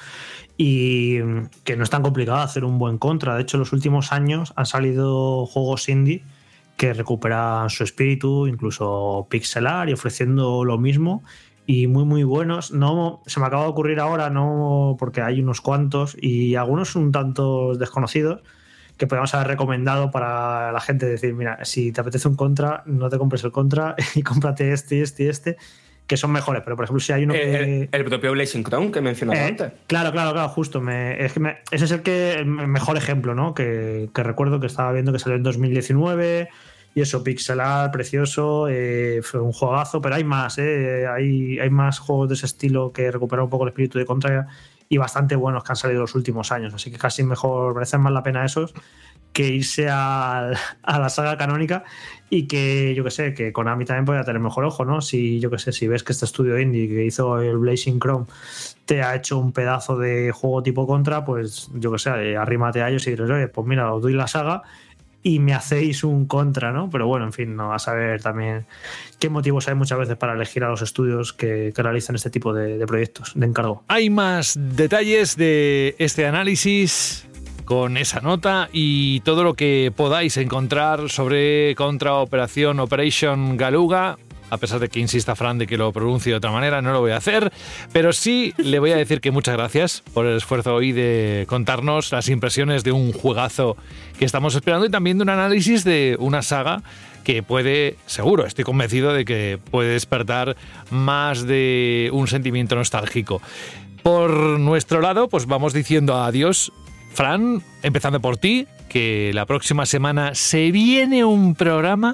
Y que no es tan complicado hacer un buen Contra. De hecho, en los últimos años han salido juegos indie que recuperan su espíritu, incluso pixelar y ofreciendo lo mismo. Y muy, muy buenos. No, se me acaba de ocurrir ahora, no, porque hay unos cuantos y algunos un tanto desconocidos que podríamos haber recomendado para la gente. Decir, mira, si te apetece un Contra, no te compres el Contra y cómprate este y este y este, que son mejores. Pero, por ejemplo, si hay uno que... El, el propio Blazing Crown que mencionaba Eh, antes. Claro, claro, claro, justo. Me, es que me- ese es el, que, el mejor ejemplo, ¿no? Que, que recuerdo que estaba viendo que salió en dos mil diecinueve y eso, pixelar, precioso, eh, fue un juegazo, pero hay más, ¿eh? Hay, hay más juegos de ese estilo que recuperan un poco el espíritu de Contra y bastante buenos que han salido los últimos años. Así que casi mejor, merecen más la pena esos que irse a, a la saga canónica y que, yo que sé, que Konami también podría tener mejor ojo, ¿no? Si, yo que sé, si ves que este estudio indie que hizo el Blazing Chrome te ha hecho un pedazo de juego tipo Contra, pues, yo que sé, eh, arrímate a ellos y diles, oye, pues mira, os doy la saga y me hacéis un Contra, ¿no? Pero bueno, en fin, no vas a ver también qué motivos hay muchas veces para elegir a los estudios que, que realizan este tipo de, de proyectos de encargo. Hay más detalles de este análisis con esa nota y todo lo que podáis encontrar sobre Contra Operación Operation Galuga. A pesar de que insista Fran de que lo pronuncie de otra manera, no lo voy a hacer, pero sí le voy a decir que muchas gracias por el esfuerzo hoy de contarnos las impresiones de un juegazo que estamos esperando y también de un análisis de una saga que puede, seguro, estoy convencido de que puede despertar más de un sentimiento nostálgico. Por nuestro lado, pues vamos diciendo adiós. Fran, empezando por ti, que la próxima semana se viene un programa...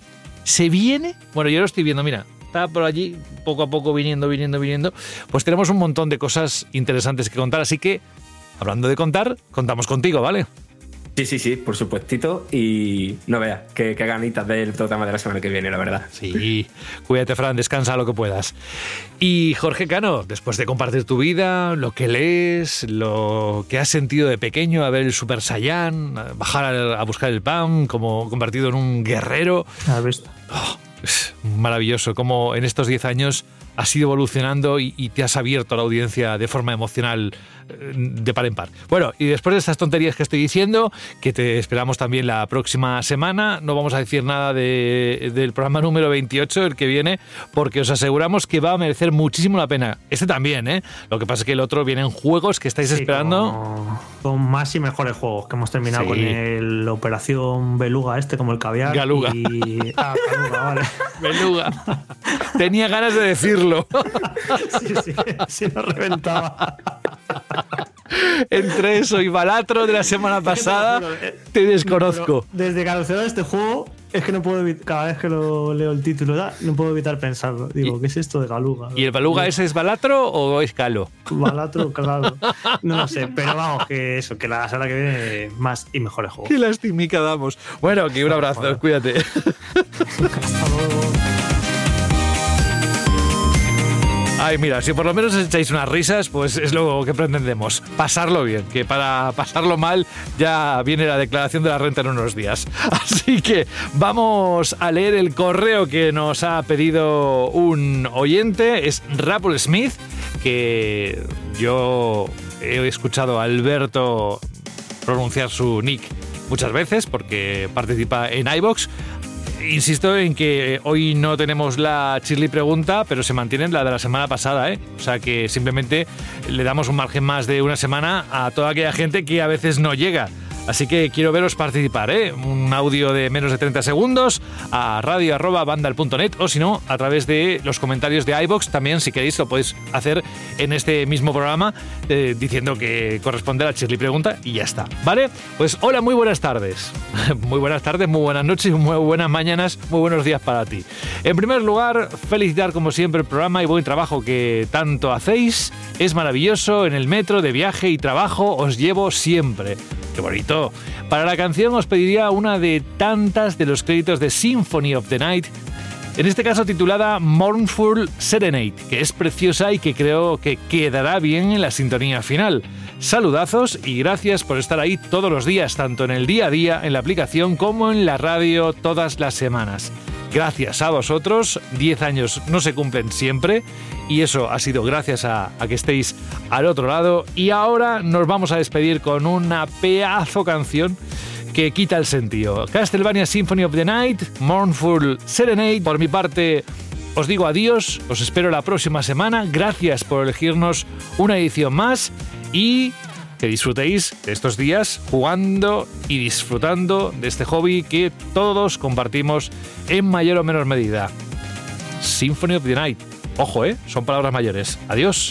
¿Se viene? Bueno, yo lo estoy viendo, mira, está por allí, poco a poco viniendo, viniendo, viniendo. Pues tenemos un montón de cosas interesantes que contar, así que, hablando de contar, contamos contigo, ¿vale? Sí, sí, sí, por supuestito. Y no veas, qué, qué ganitas del programa de la semana que viene, la verdad. Sí, cuídate, Fran, descansa lo que puedas. Y Jorge Cano, después de compartir tu vida, lo que lees, lo que has sentido de pequeño, a ver el Super Saiyan, a bajar a, a buscar el pan, como convertido en un guerrero. ¿Has visto? Oh, maravilloso cómo en estos diez años has ido evolucionando y, y te has abierto a la audiencia de forma emocional eh, de par en par. Bueno, y después de estas tonterías que estoy diciendo, que te esperamos también la próxima semana, no vamos a decir nada de, del programa número veintiocho, el que viene, porque os aseguramos que va a merecer muchísimo la pena. Este también, ¿eh? Lo que pasa es que el otro vienen juegos que estáis Sí, esperando. Con, con más y mejores juegos, que hemos terminado Sí. con el Operación Beluga este, como el caviar. Galuga. Y... Ah, Galuga, vale. Beluga. Tenía ganas de decirlo. Sí, sí, sí, nos reventaba. Entre eso y Balatro de la semana pasada, te desconozco. Pero desde que anunciaron este juego, es que no puedo evitar, cada vez que lo leo el título, da, no puedo evitar pensarlo. Digo, ¿qué es esto de Galuga? ¿Y el Beluga ese es Balatro o es Calo? Balatro, claro. No lo sé, pero vamos, que eso, que la semana que viene más y mejores juegos. Qué lastimica damos. Bueno, que un abrazo, Joder. cuídate. Hasta luego. Ay, mira, si por lo menos os echáis unas risas, pues es lo que pretendemos. Pasarlo bien, que para pasarlo mal ya viene la declaración de la renta en unos días. Así que vamos a leer el correo que nos ha pedido un oyente. Es Rapple Smith, que yo he escuchado a Alberto pronunciar su nick muchas veces porque participa en iVoox. Insisto en que hoy no tenemos la Chirly pregunta, pero se mantiene la de la semana pasada, ¿eh? O sea que simplemente le damos un margen más de una semana a toda aquella gente que a veces no llega. Así que quiero veros participar, ¿eh? Un audio de menos de treinta segundos a radio arroba vandal punto net o si no, a través de los comentarios de iVoox. También, si queréis, lo podéis hacer en este mismo programa eh, diciendo que corresponde a la Chirly pregunta y ya está, ¿vale? Pues hola, muy buenas tardes. Muy buenas tardes, muy buenas noches, muy buenas mañanas, muy buenos días para ti. En primer lugar, felicitar como siempre el programa y buen trabajo que tanto hacéis. Es maravilloso, en el metro, de viaje y trabajo, os llevo siempre. ¡Qué bonito! Para la canción os pediría una de tantas de los créditos de Symphony of the Night, en este caso titulada Mournful Serenade, que es preciosa y que creo que quedará bien en la sintonía final. Saludazos y gracias por estar ahí todos los días, tanto en el día a día, en la aplicación, como en la radio todas las semanas. Gracias a vosotros, diez años no se cumplen siempre y eso ha sido gracias a, a que estéis al otro lado. Y ahora nos vamos a despedir con una pedazo canción que quita el sentido. Castlevania Symphony of the Night, Mournful Serenade. Por mi parte, os digo adiós, os espero la próxima semana. Gracias por elegirnos una edición más y que disfrutéis de estos días jugando y disfrutando de este hobby que todos compartimos en mayor o menor medida. Symphony of the Night. Ojo, ¿eh? Son palabras mayores. Adiós.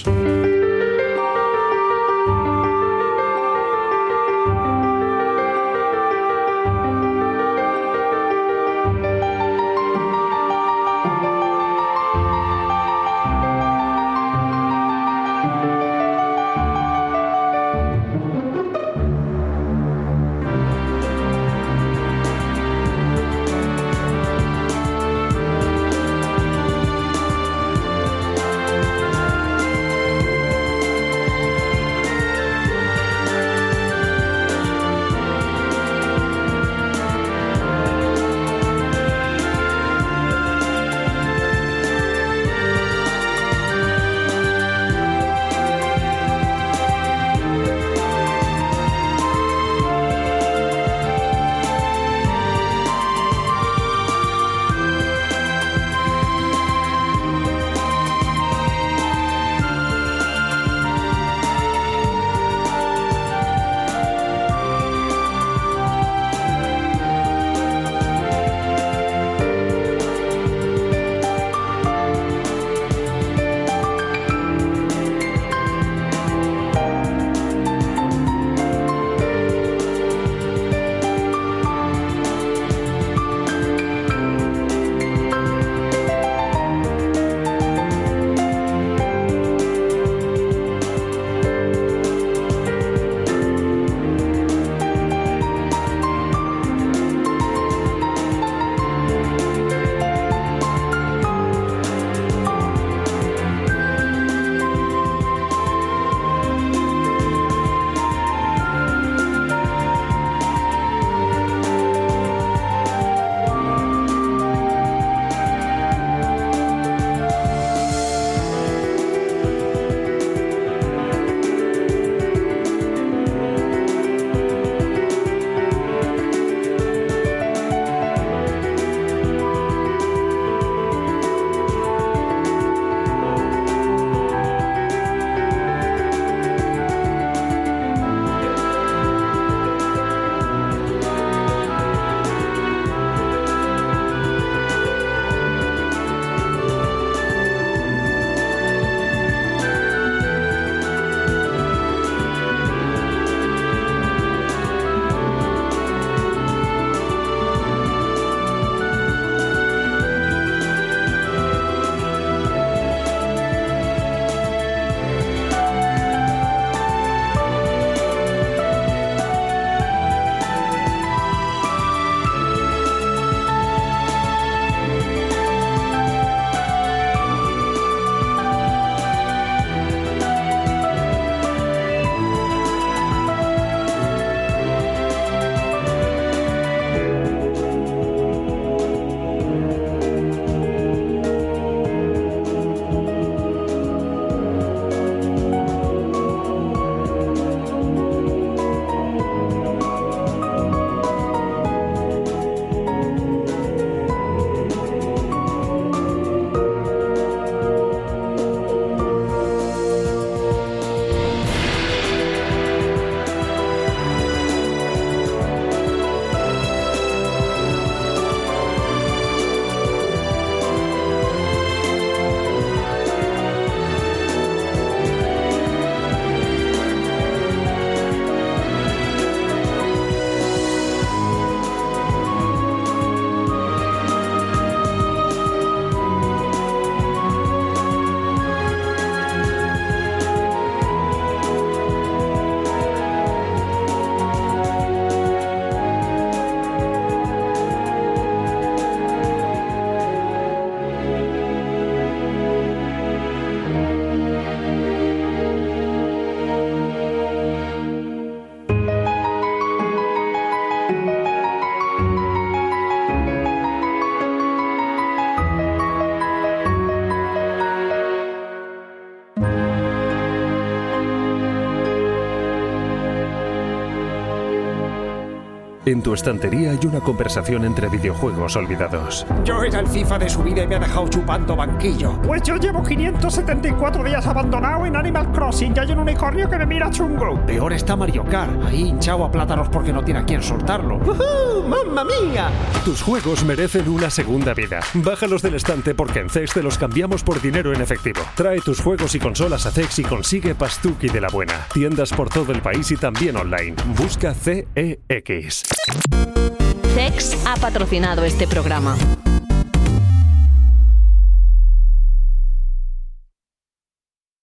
En tu estantería hay una conversación entre videojuegos olvidados. Yo era el FIFA de su vida y me ha dejado chupando banquillo. Pues yo llevo quinientos setenta y cuatro días abandonado en Animal Crossing y hay un unicornio que me mira chungo. Peor está Mario Kart, ahí hinchado a plátanos porque no tiene a quien soltarlo. ¡Uh, mamma mía! Tus juegos merecen una segunda vida. Bájalos del estante porque en C E X te los cambiamos por dinero en efectivo. Trae tus juegos y consolas a C E X y consigue Pastuki de la buena. Tiendas por todo el país y también online. Busca C E X. C E X ha patrocinado este programa.